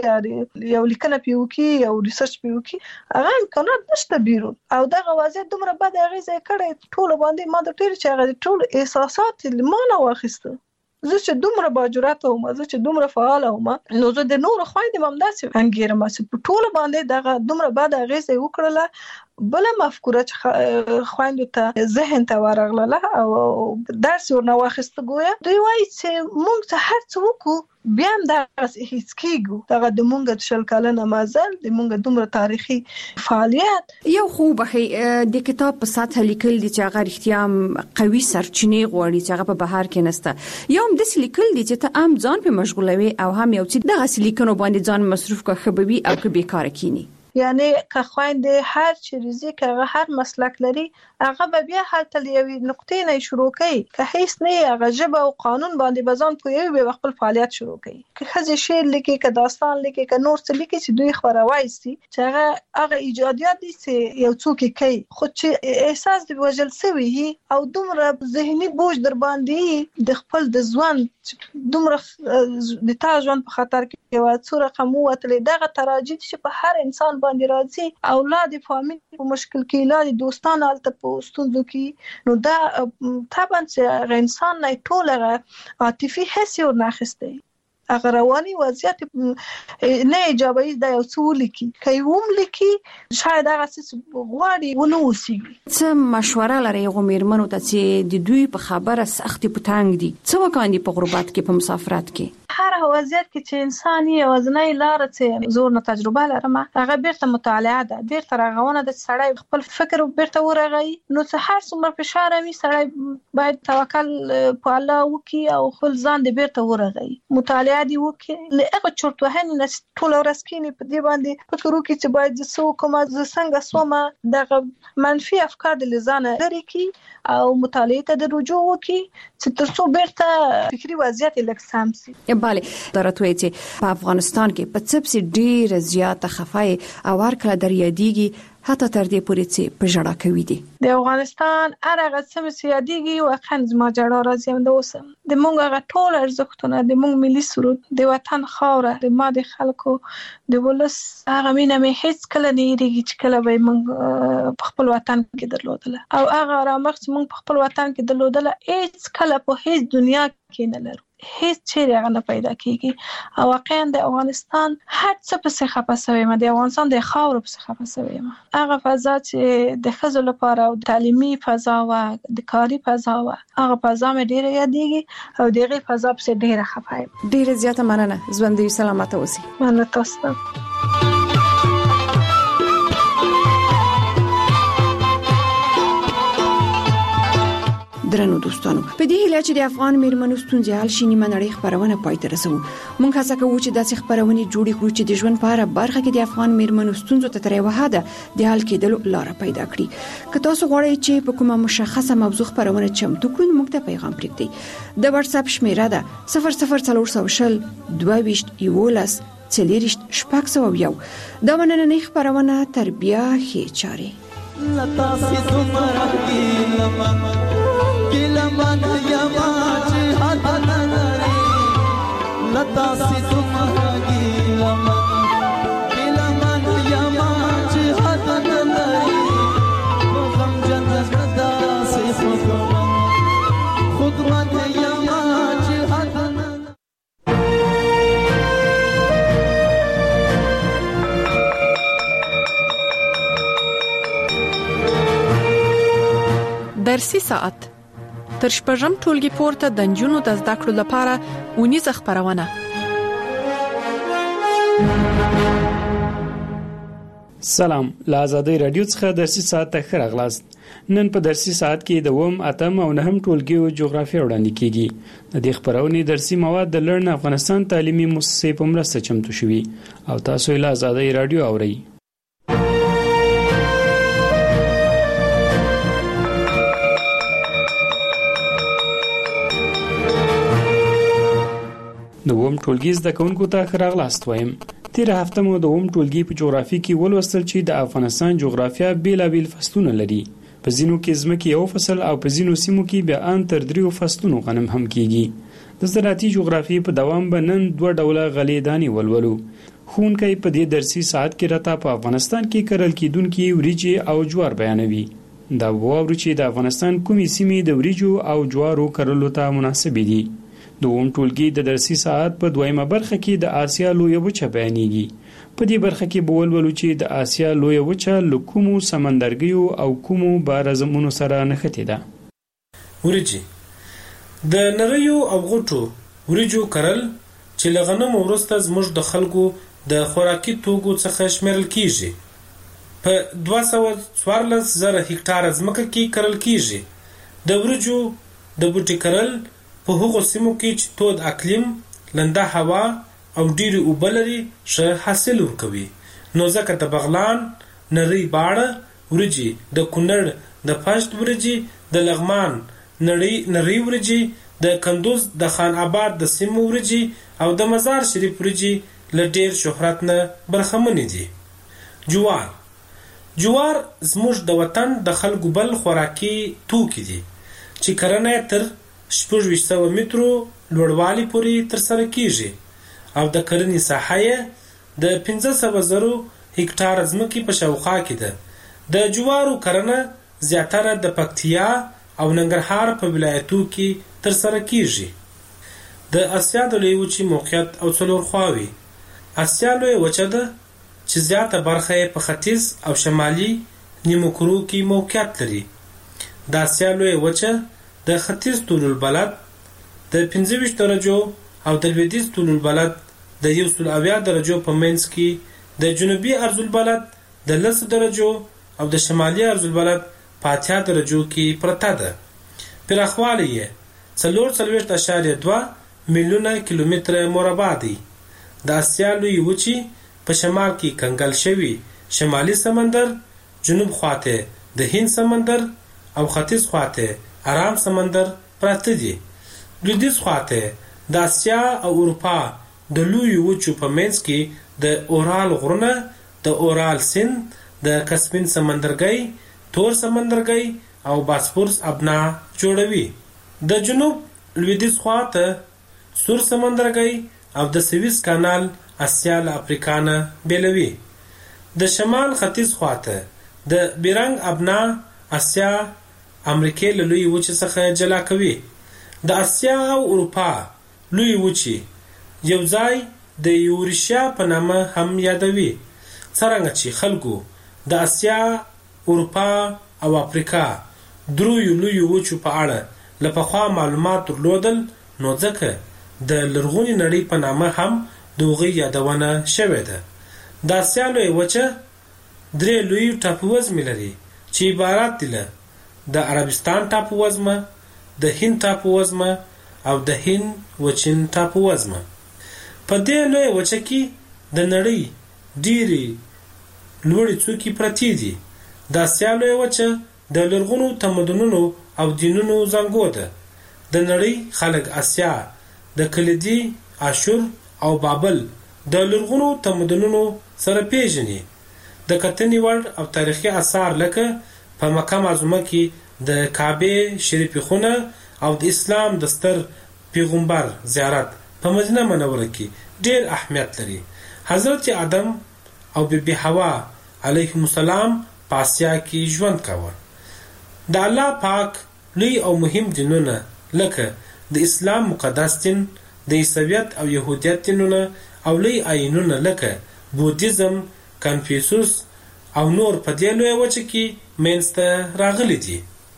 ته یو لیکنه پیوکي یو ریسرچ پیوکي، هغه امکانات نشته بیرون. او دغه وضعیت دومره بد اغیزه کړي ټول باندې. ما د ټیر چې هغه ټول احساسات لمانه واخیسته. زه چې دومره باجرات وم، زه چې دومره فعال وم، نو زه د نور خويندې ممداسه انګیرم چې ټول باندې دغه دومره بد اغیزه وکړله. بل مفکوره چې خويندو ته ذهن ته ورغله او درس ورنه واخیسته، ګویا دوی وایي چې موږ ته هر څه وکړو بیا هم دغه هیڅ کېږو. دغه د مونږ د شل کلنه مازل د مونږ دومره تاریخي فعالیت یو خو به د کتاب په ساته لیکل دي چې هغه اړتیا قوي سرچینې غواړي چې هغه په بهر کې نسته. یو هم د لیکل دي چې ته ام ځان په مشغولوي او هم یو چې دغه لیکنو باندې ځان مصروف کا خبوي او که بیکاره کینی. یعنی که خويندې هر چیرې که هر مسلک لري هغه به بیا هلته یوې نقطې نه شروع کوي که هیڅ نه هغه ژبه او قانون باندې بزان کوي به خپل فعالیت شروع کوي که ښځې شعر لیکي که داستان لیکي که نور څه لیکي چې دوی خبروي سي چې هغه ایجادیات دي چې یو څوک کوي خو چې احساس د وجل سوي او دومره ذهني بوج در باندې د خپل د ځوان دومره د تا ژوند په خطر کې یو څو رقم وتلې دغه تراجید چې په هر انسان باندې راځي اولاد فامیل په مشکل کې اولاد دوستان الته په ستونزو کې نو دا طبعا چې انسان نه ټول عاطفي حس یو ناخسته اگر رواني وضعیت نه ایجابي د یو څو لیکي کوم لیکي شاید هغه څه غواړي ونه وسی څه مشوره لري غومېرمنو ته چې د دوی په خبره سخت پټانګ دي څه وکاندي په غربت کې په مسافرت کې هر وضعیت کې چې انسان یې وزنۍ لار چې زور نه تجربه لرم هغه بیرته مطالعه ده بیرته راغونه د سړی خپل فکر بیرته ورغی نو څه هر څومره فشار وي سړی باید توکل په الله وکي او خپل ځان دې بیرته ورغی مطالعه دی وکي لغه چورت وهنه نه ټول ورځ کې په دې باندې فکر وکي چې باید زه کومه ز څنګه سومه دغه منفي افکار د لزانه لري کی او مطالعه ته د رجوع وکي چې ترڅو بیرته فکری وضعیت لکسام سي بله درته چې په افغانستان کې په څه ډیر زیاته خفای او ورکړه در یادېږي حتی تر دې پورې چې په جړه کوي دي د افغانستان هغه څه چې یادېږي واقعا زما جړه راځي هم د اوسم د مونږ هغه ټول ارزښتونه د مونږ ملي سرود د وطن خاوره د ما د خلکو د ولس هغه مینه مې هیڅ کله نه یریږي چې کله به مونږ په خپل وطن کې درلودله او هغه رامخ چې مونږ په خپل وطن کې درلودله هیڅ کله په هیڅ دنیا کې نه لرو هیڅ چیرې هغه نه پیدا کیږي او واقعا د افغانستان هر څه په څه خپسوي ما د افغانستان د خاور په څه خپسوي ما هغه فضا چې د خزو لپاره او تعلیمي فضا او د کاري فضا او هغه فضا مې ډیره یادېږي او دغه فضا په ډیره خفایم ډیره زیاته مننه ژوند دې سلامت اوسئ مننه تاسو ته درنو دوستانو په دې هیله چې د افغان میرمنو ستونزې حل شي نیمه نړۍ خبرونه پای ته رسوو موږ هڅه کوو چې داسې خبرونه جوړې کړو چې د ژوند په اړه برخه کې د افغان میرمنو ستونزو ته تر یوه حده د حل کېدلو لاره پیدا کړي که تاسو غواړئ چې په کومه مشخصه موضوع خبرونه چمتو کړو موږ ته پیغام پرېږدئ د واتس اپ شمیره ده 00420 22 11 40 601 دا نننۍ خبرونه تربیه ښې چارې لتا سي زمرا गिलमन यमाच हदन रे लता सी तुम्हारा गिलमन यमाच हदन रे वो गम जन्नत दा से खुदमत यमाच हदन درسي ساعت تر شپږم ټولګي پورته د نجونو د زده کړو لپاره ونیزه خبرونه سلام له آزادۍ رادیو څخه درسي ساعت ته ښه راغلاست نن په درسي ساعت کې د اووم اتم او نهم ټولګیو جغرافیه وړاندې کیږي د دې خبرونې درسي مواد د لرن افغانستان تعلیمي مؤسسې په مرسته چمتو شوي او تاسو له آزادۍ رادیو اورئ د اووم ټولګي زده کوونکو ته ښه راغلاست وایم تیر هفته مو د اووم ټولګي په جغرافي کې ولوستل چې د افغانستان جغرافیه بیلابیل فصلونه لري په ځینو کې ځمکې یو فصل او په ځینو سیمو کې بیا ان تر 3 فصلونو غنم هم کیږي د زراعتي جغرافي په دوام به نن 2 ډوله غلې دانې ولولو ښوونکی په دې درسي ساعت کې راته په افغانستان کې کرل کېدونکي وریجې او جوار بیانوي دا ووري چې د افغانستان کومې سیمې د وریجو او جوارو کرلو ته مناسب دي د اووم ټولګي د درسي ساعت په دویمه برخه کې د آسیا لویه وچه بیانېږي په دې برخه کې به ولولو چې د آسیا لویه وچه له کومو سمندرګیو او کومو بارزمونو سره نښتې ده وریجې د نریو او غټو وریجو کرل چې له غنمو وروسته زموږ د خلکو د خوراکي توکو څخه شمیرل کیږي په 214,000 هکتاره ځمکه کې کرل کیږي د وریجو د بوټي کرل په هغو سیمو کې چې تود اقلیم لنده هوا او ډېرې اوبه لري ښه حاصل ورکوي نو ځکه د بغلان نری باړه ورجی، د کونړ د پشت ورجی، د لغمان نری ورجی، د کندوز د خان آباد د سیمو ورجی او د مزار شریف ورجی له ډیر شهرت نه برخمنې دي. جوار زموږ د وطن د خلکو بل خوراکي توکي دي چې کرنه تر 2600 مترو لوړوالي پورې ترسره کیږي او د کرنې ساحه د 1500 هکټار ځمکې په شاوخوا کې ده. د جوارو کرنه زیاتره د پکتیا او ننګرهار په ولایتو کې ترسره کیږي. د اسیا د لوی وچې موقعیت او څلور خواوې. اسیا لوی وچه ده چې زیاته برخه یې په ختیځ او شمالي نیمو کرو کې موقعیت لري. د اسیا لوی وچه د ختیځ طول البلد د 25 درجو او د لویدیځ طول البلد د 170 درجو په منځ کې، د جنوبي عرض البلد د 10 درجو او د شمالي عرض البلد په 80 درجو کې پرته ده. پراخوالی یې 4.2 میلیونه کیلومتر مربع دی. د اسیا لوی وچې په شمال کې کنګل شوی شمالي سمندر، جنوب خواته د هند سمندر او ختیځ خواته آرام سمندر پراته دي. لویدیځ خواته د اسیا او اروپا د لوی وچو په منځ کې د اورال غرونه، د اورال سیند، د کسپین سمندرګي، تور سمندرګي او باسفورس ابنا جوړوي. د جنوب لویدیځ خواته سور سمندرګي او د سویس کانال اسیا له افریقا نه بیلوي. د شمال ختیځ خواته د بیرنګ ابنا اسیا امریکا له لوی وچې څخه جلا کوي. د اسیا او اروپا لوی وچې یو ځای د یوریشیا په نامه هم یادوي. څرنګه چې خلکو د اسیا، اروپا او افریقا دریو لوی وچو په اړه له پخوا معلومات درلودل، نو ځکه د لرغونې نړۍ په نامه هم د هغوی یادونه شوې ده. د اسیا لوی وچه 3 لوی ټاپووزمې لري چې عبارت دي له د عربستان ټاپووزمه، د هند ټاپووزمه او د هند وچین ټاپووزمه. په دې لوی وچه کې د نړۍ ډېری لوړې څوکې پرتې دي. د اسیا لوی وچه د لرغونو تمدنونو او دینونو زانګو ده. د نړۍ خلک اسیا د کلیدي، اشور او بابل د لرغونو تمدنونو سره پیژني. د کتنې وړ او تاریخي آثار لکه په مکه معظمه کې د کعبه شریفه خونه او د اسلام د ستر پیغمبر زیارت په مدینه منوره کې ډېر اهمیت لري. حضرت آدم او بیبي حوا علیهم السلام په اسیا کې ژوند کاوه. د الله پاک لوی او مهم دینونه لکه د اسلام مقدس دین، د عیسویت او يهودیت دینونه او لوی آیینونه لکه بودیزم، کنفیوسوس او نور په دې لوی وچه کې منځته راغلي دي.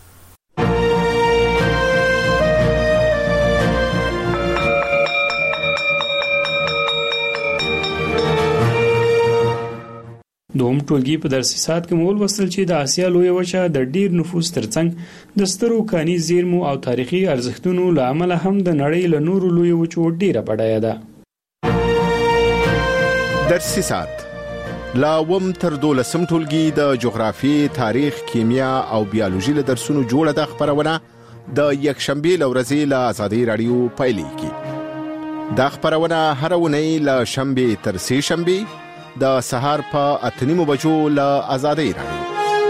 دوم ټولګي په درسي ساعت کې مول وصل چې د آسیا لوی وچه د ډیر نفوس ترڅنګ د سترو کاني زیرمو او تاریخي ارزښتونو له امله هم د نړۍ له نورو لوی وچو ډیره بډایه ده. درسي ساعت لا وم تر 12 ټولګي د جغرافي، تاریخ، کیمیا او بیولوژي له درسونو جوړه د خبرونه د یکشنبه لورځي له آزادي رادیو پایلیږي. دا خبرونه هر ونی له شنبه تر سه شنبه د سهار په 8:30 بجو له آزادي رادیو.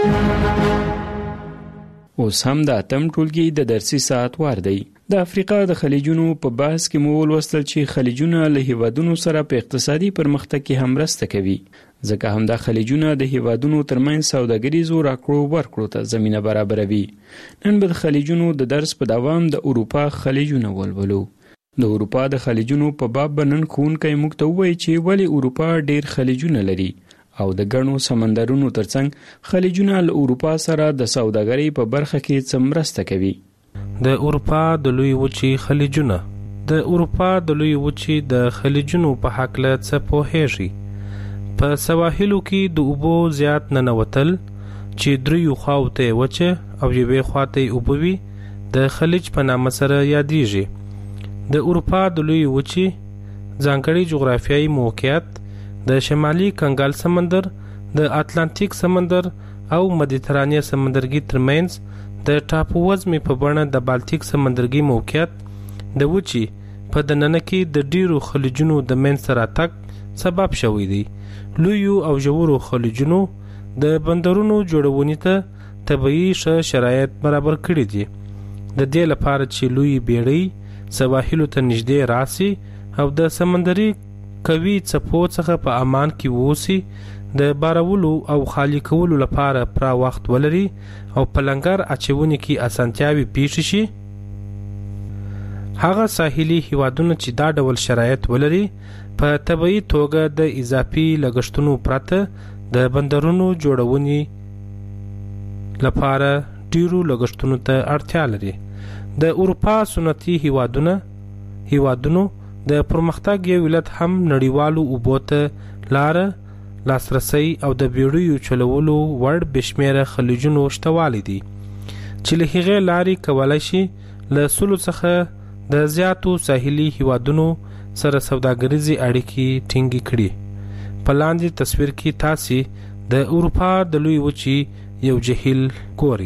اوس هم د اتم ټولګي د درسي ساعت وار دی. د افریقا د خلیجونو په بحث کې مول وستل چې خلیجونه له هیوادونو سره په اقتصادي پرمختګ کې هم مرسته کوي، ځکه هم د خلیجونه د هیوادونو ترمنځ سوداګریزو راکړو ورکړو ته زمينه برابروي. نن به خلیجونو د درس په دوام د اروپا خلیجونه ولولو. د اروپا د خلیجونو په باب بنن کوونکی موږ ته وایي چې ولی اروپا ډیر خلیجونه لري او د ګڼو سمندرونو ترڅنګ خلیجونه له اروپا سره د سوداګرۍ په برخه کې څه مرسته کوي. د اروپا د لوی وچې خلیجونه. د اروپا د لوی وچې د خلیجونو په حق له څه پوهیږي. په سواحلو کې د اوبو زیات ننوتل چې دریو خواته وچه او یوې خواته اوبوي د خلیج په نامه سره یادېږي. د اروپا د لوی وچې ځانګړي جغرافیایي موقعیت د شمالي کنګال سمندر، د اتلانتیک سمندر او مدیترانیا سمندرګي ترمنځ د ټاپو وزمې په بڼه د بالتیک سمندرګي موقعیت د وچی په دننه کې د ډیرو خلیجونو د منځته راتګ سبب شوی دی. لویو او ژورو خلیجونو د بندرونو جوړونې ته طبیعي ښه شرایط برابر کړي دي، د دې لپاره چې لوی بیړۍ سواحلو ته نږدې راسي او د سمندري قوي څپو څخه په امان کې ووسی، د بارولو او خالی کولو لپاره پوره وخت ولري او په لنګر اچونې کې اسانتیاوي پیښ شي. هغه ساحلي هیوادونه چې دا ډول شرایط ولري په طبیعي توګه د اضافي لګښتونو پرته د بندرونو جوړونې لپاره ډیرو لګښتونو ته اړتیا لري. د اروپا سنتي هیوادونو د پرمختګ یو علت هم نړیوالو اوبو ته لاره، لاسرسی او د بیړیو چلولو وړ بشمیره خلیجونو شتوالی دي چې له هغې لارې کولی شي له 100 څخه د زیاتو ساحلي هیوادونو سره سوداګریزي اړیکې ټینګې کړي. په لاندې تصویر کې تاسې د اروپا د لوی وچې یو جهیل ګورئ.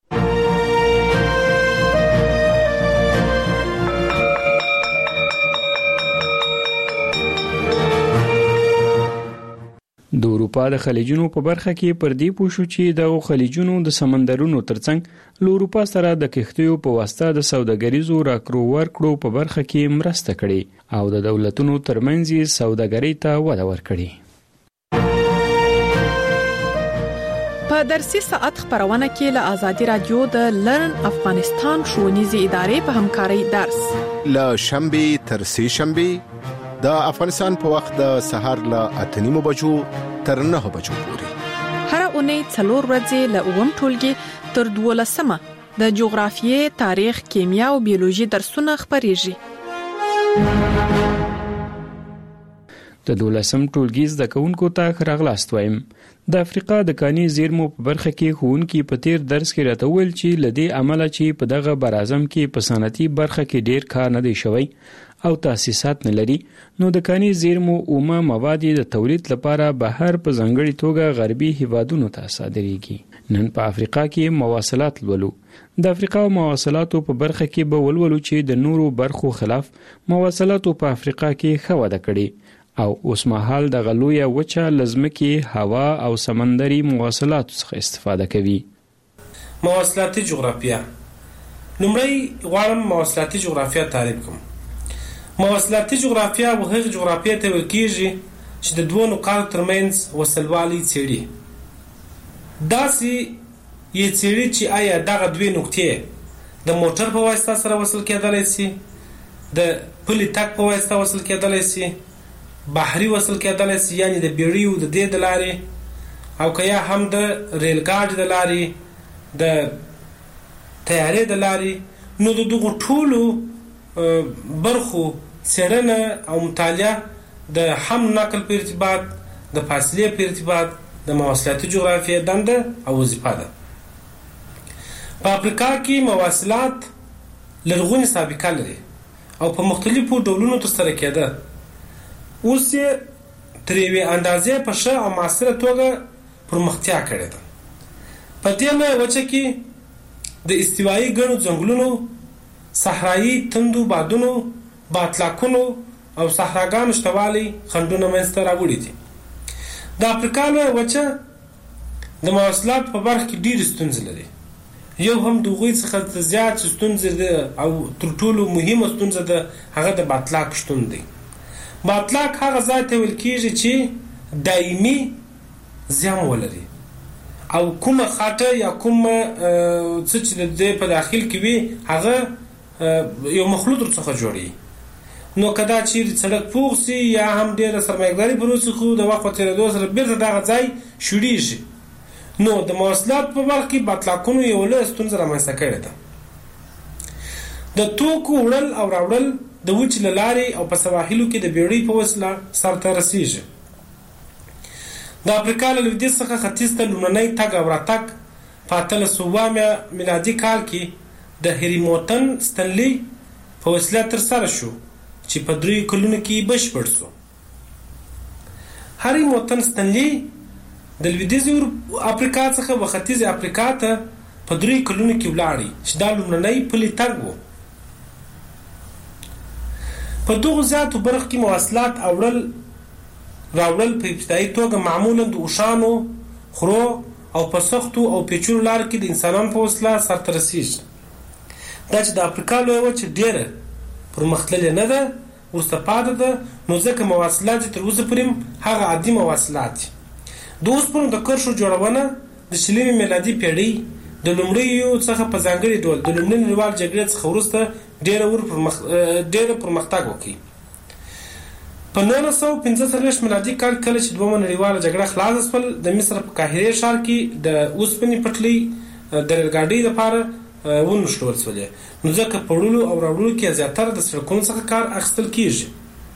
د اروپا د خلیجونو په برخه کې پر دې پوښو چې د خلیجونو د سمندرونو ترڅنګ له اروپا سره د کښتیو په واسطه د سوداګریزو راکړو ورکړو په برخه کې مرسته کړې او د دولتونو ترمنځ سوداګرۍ ته وده ورکړې. په درسي ساعت خبرونه کې له آزادي رادیو د لرن افغانستان ښوونیزې ادارې په همکارۍ درس له شنبه تر سه شنبه د افغانستان په وخت د سهار له 8:30 بجو تر 9 بجو پورې هر اونۍ 4 ورځې له 9 ټولګي تر 12 د جغرافیې، تاریخ، کیمیا او بیولوژي درسونه خبريږي. د 12 ټولګي زده کوونکو ته راغلاست وایم. د افریقا د کاني زیرمو په برخه کې ښوونکي په تیر درس کې راته ویل چې لدی عمله چې په دغه برازم کې په صنعتي برخه کې ډیر کار نه دی شوی او تاسیسات نه لري، نو د کاني زیرمو اومه مواد د تولید لپاره بهر په ځانګړي توګه غربي هیوادونو ته صادریږي. نن په افریقا کې مواصلات لولو. د افریقا مواصلاتو په برخه کې به ولولو چې د نورو برخو خلاف مواصلاتو په افریقا کې ښه وده کړې او اوس مهال د غلویا وچه لزمکي هوا او سمندري مواصلاتو څخه استفاده کوي. مواصلاتي جغرافیه. لومړی غواړم مواصلاتي جغرافیه تعریف کوم. مواصلاتي جغرافیه هغه جغرافیه ته ویل کېږي چې د دوه نقاطو ترمنځ وصلوالي څېړي. داسې یې څېړي چې آیا دغه دوه نقطې د موټر په واسطه سره وصل کېدلی شي، د پلي تګ په واسطه وصل کېدلی شي، بحري وصل کېدلی شي، یعنی د بیړیو د دې د لارې، او که یا هم د ریل ګاډي د لارې، د طیارې د لارې. نو د دغو ټولو برخو څېړنه او مطالعه د هم نقل په ارتباط، د فاصلې په ارتباط د مواصلاتي جغرافیې دنده او وظیفه ده. په افریقا کې مواصلات لرغونې سابقه لري او په مختلفو ډولونو ترسره کېده. اوس یې تر یوې اندازې په ښه او معاصره توګه پرمختیا کړې ده. په دې لویه وچه کې د استوایي ګڼو ځنګلونو، صحرایي تندو بادونو، باطلاقونو او صحراګانو شتوالی خنډونه منځته راوړي دي. د افریقا لویه وچه د مواصلات په برخه کې ډېرې ستونزې لري. یو هم د هغوی څخه زیات ستونزې ده او تر ټولو مهمه ستونزه ده هغه د باطلاق شتون دی. باطلاق هغه ځای ته ویل کېږي چې دایمي زیان ولري او کومه خاطه یا کومه څه چې د دې په داخل کې وي هغه یو مخلوط څخه جوړي. نو کدا چې سړک پوخ سي یا هم ډېره سرمایه‌داري پروسه خو د وخت په تېرېدو سره بیرته دغه ځای شوړیږي. نو د مواصلات په برخه کې باطلاقونو یو لویه ستونزه رامنځته کړې ده. د توکو وړل او راوړل د وچې له لارې او په سواحلو کې د بیړۍ په وسیله سرته رسیږي. د افریقا له لویدیځ څخه ختیځ ته لومړنی تګ او راتګ په 1800 میلادي کال کې د هریموټن ستنلی په وسیله ترسره شو چې په 3 کلونو کې بشپړ شو. هاري موتن ستنلی د لویدیځ افریقا څخه و ختیځ افریقا ته په 3 کلونو کې ولاړی چې دا لومړنی پلی تګ و. په دغه ذاتو برخ کې مواصلات راوړل په ابتدایي توګه معمولا د اوښانو، خرو او په سختو او پیچلو لارو کې د انسانانو په وسیله سرته رسیږي. دا چې د افریقا لویه وچه ډېره پرمختللې نه ده، وروسته پاتې ده، نو ځکه مواصلات یې تر اوسه پورې هغه عادي مواصلات دي. د اوسپنو د کرښو جوړونه د 20 میلادي پیړۍ د لومړیو څخه په ځانګړي ډول د لومړۍ نړیوال جګړې څخه وروسته ډېره پرمختګ وکړي. په 1945 میلادي کال کله چې دویمه نړیواله جګړه خلاصه شول، د مصر په قاهره ښار کې د اوسپنې پټلۍ د ریلګاډۍ لپاره ونښلول شولې، نو ځکه په وړلو او راوړلو کې زیاتره د سړکونو څخه کار اخیستل کیږي.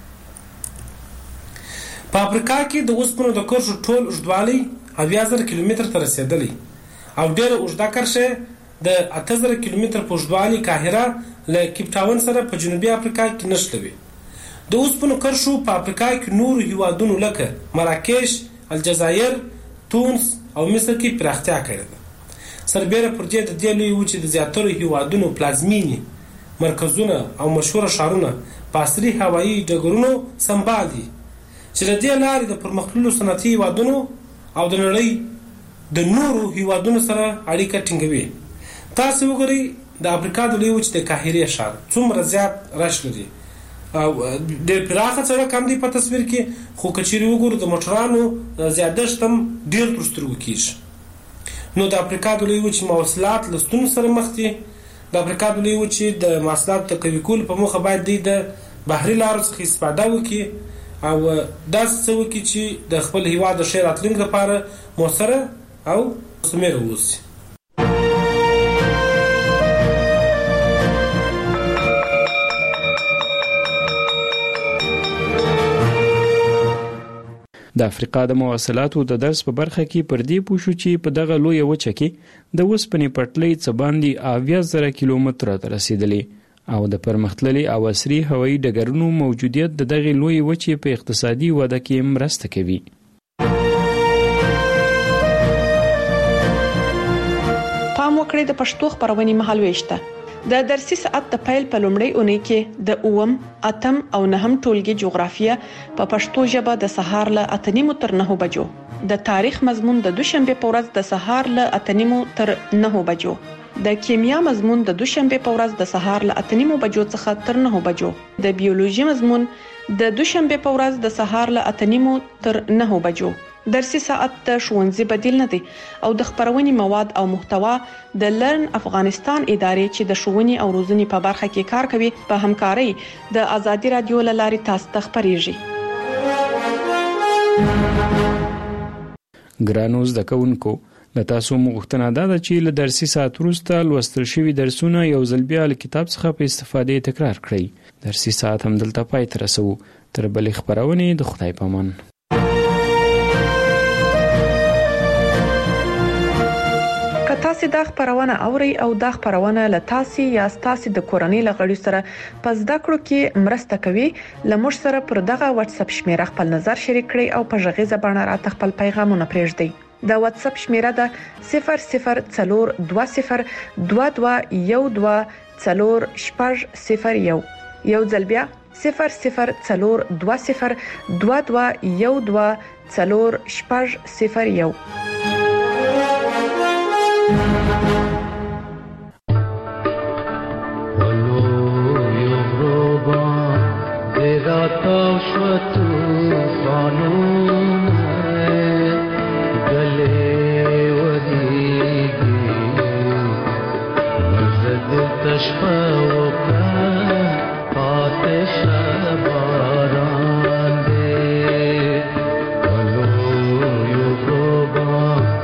په افریقا کې د اوسپنو د کرښو ټول اوږدوالی 80,000 کیلومتر ته رسېدلی او ډېره اوږده کرښه د 8,000 کیلومتر په اوږدوالي قاهره له کیپ ټاون سره په جنوبي افریقا کې نښلوي. د اوسپنو کرښو په افریقا کې نورو هیوادونو لکه مراکش، الجزایر، تونس او مصر کې پراختیا کړې ده. سربیره پر دې د دې لویې وچې د زیاترو هیوادونو پلازمینې، مرکزونه او مشهوره ښارونه په عصري هوایي ډګرونو سمبال دي چې د دې لارې د پرمختللو صنعتي هیوادونو او د نړۍ د نورو هیوادونو سره اړیکه ټینګوي. تاسو وګورئ د افریقا د لویې وچې د قاهرې ښار څومره زیات رش لري او ډېر پراخه سړک هم دی په تصویر کې، خو که چیرې وګورو د موټرانو زیادښت هم ډېر تر سترګو کېږي. نو د افریقا د لویې وچې مواصلات له ستونزو سره مخ دي. د افریقا د لویې وچې د مواصلاتو د قوي کولو په موخه باید دوی د بحري لارو څخه استفاده وکړي او داسې څه وکړي چې د خپل هیواد د ښې راتلونکي لپاره مؤثره او مثمره واوسي. د افریقا د مواصلاتو د درس په برخه کې پر دې پوه شو چې په دغه لویه وچه کې د اوسپنې پټلۍ څه باندې 80,000 کیلومتره ته رسېدلې او د پرمختللي او عصري هوایي ډګرونو موجودیت د دغې لویې وچې په اقتصادي وده کې مرسته کوي. پام وکړئ د پښتو خبرونې مهالويشته د درسي ساعت د پیل په لومړۍ اونۍ کې د 8 او 9 ټولګي جغرافیه په پښتو ژبه د سهار له 8:30 تر 9 بجو، د تاریخ مضمون د دوشنبه په ورځ د سهار له 8:30 تر 9 بجو، د کیمیا مضمون د دوشنبه په ورځ د سهار له 8:30 بجو څخه تر 9 بجو، د بیولوژي مضمون د دوشنبه په ورځ د سهار له 8:30 تر 9 بجو. درسي ساعت د ښوونځي بدیل نه دی او د خبرونې مواد او محتوا د لرن افغانستان ادارې چې د ښوونې او روزنې په برخه کې کار کوي په همکارۍ د آزادي رادیو له لارې تاسو ته خبرېږي. ګرانو زده کوونکو، له تاسو مغوښتنه ده چې له درسي ساعت وروسته لوستل شوي درسونه یو ځل بیا له کتاب څخه په استفادې تکرار کړئ. درسي ساعت هم دلته پای ته رسوو. تر بلې خبرونې د خدای په امان. که تاسو دا خبرونه اورئ او دا خبرونه له تاسو یا تاسو د کورنۍ لغړي سره په زده کړو کې مرسته کوي، لمر سره پر دغه واتس اپ شمیره خپل نظر شریک کړئ او په ژغیزه باندې راته خپل پیغامونه پرېږدئ. دا واتس اپ شمیره ده 004212124001. یو ځل بیا 004212124001. Bye.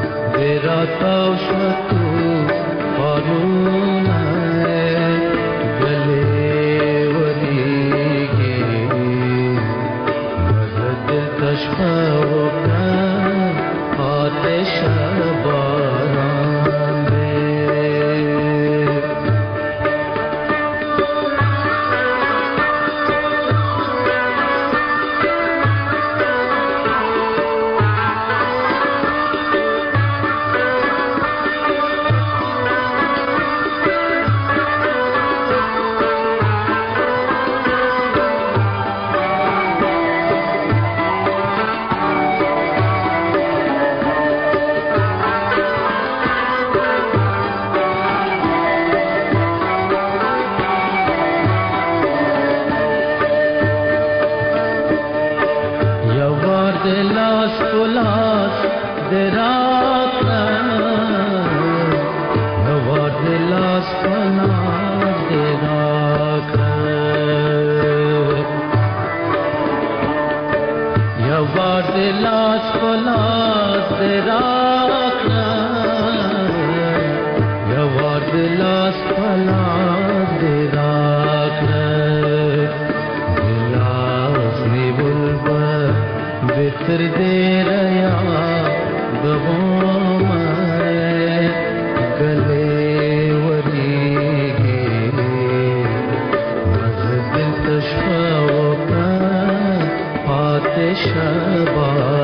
لاس پلاس دراکا یوار د لاس پلاس دراکا یوار د لاس پلاس دراکا یوار د لاس پلاس دراکا بتر دے ریا گوم گلے وری گے مزدل تشفا پات شبا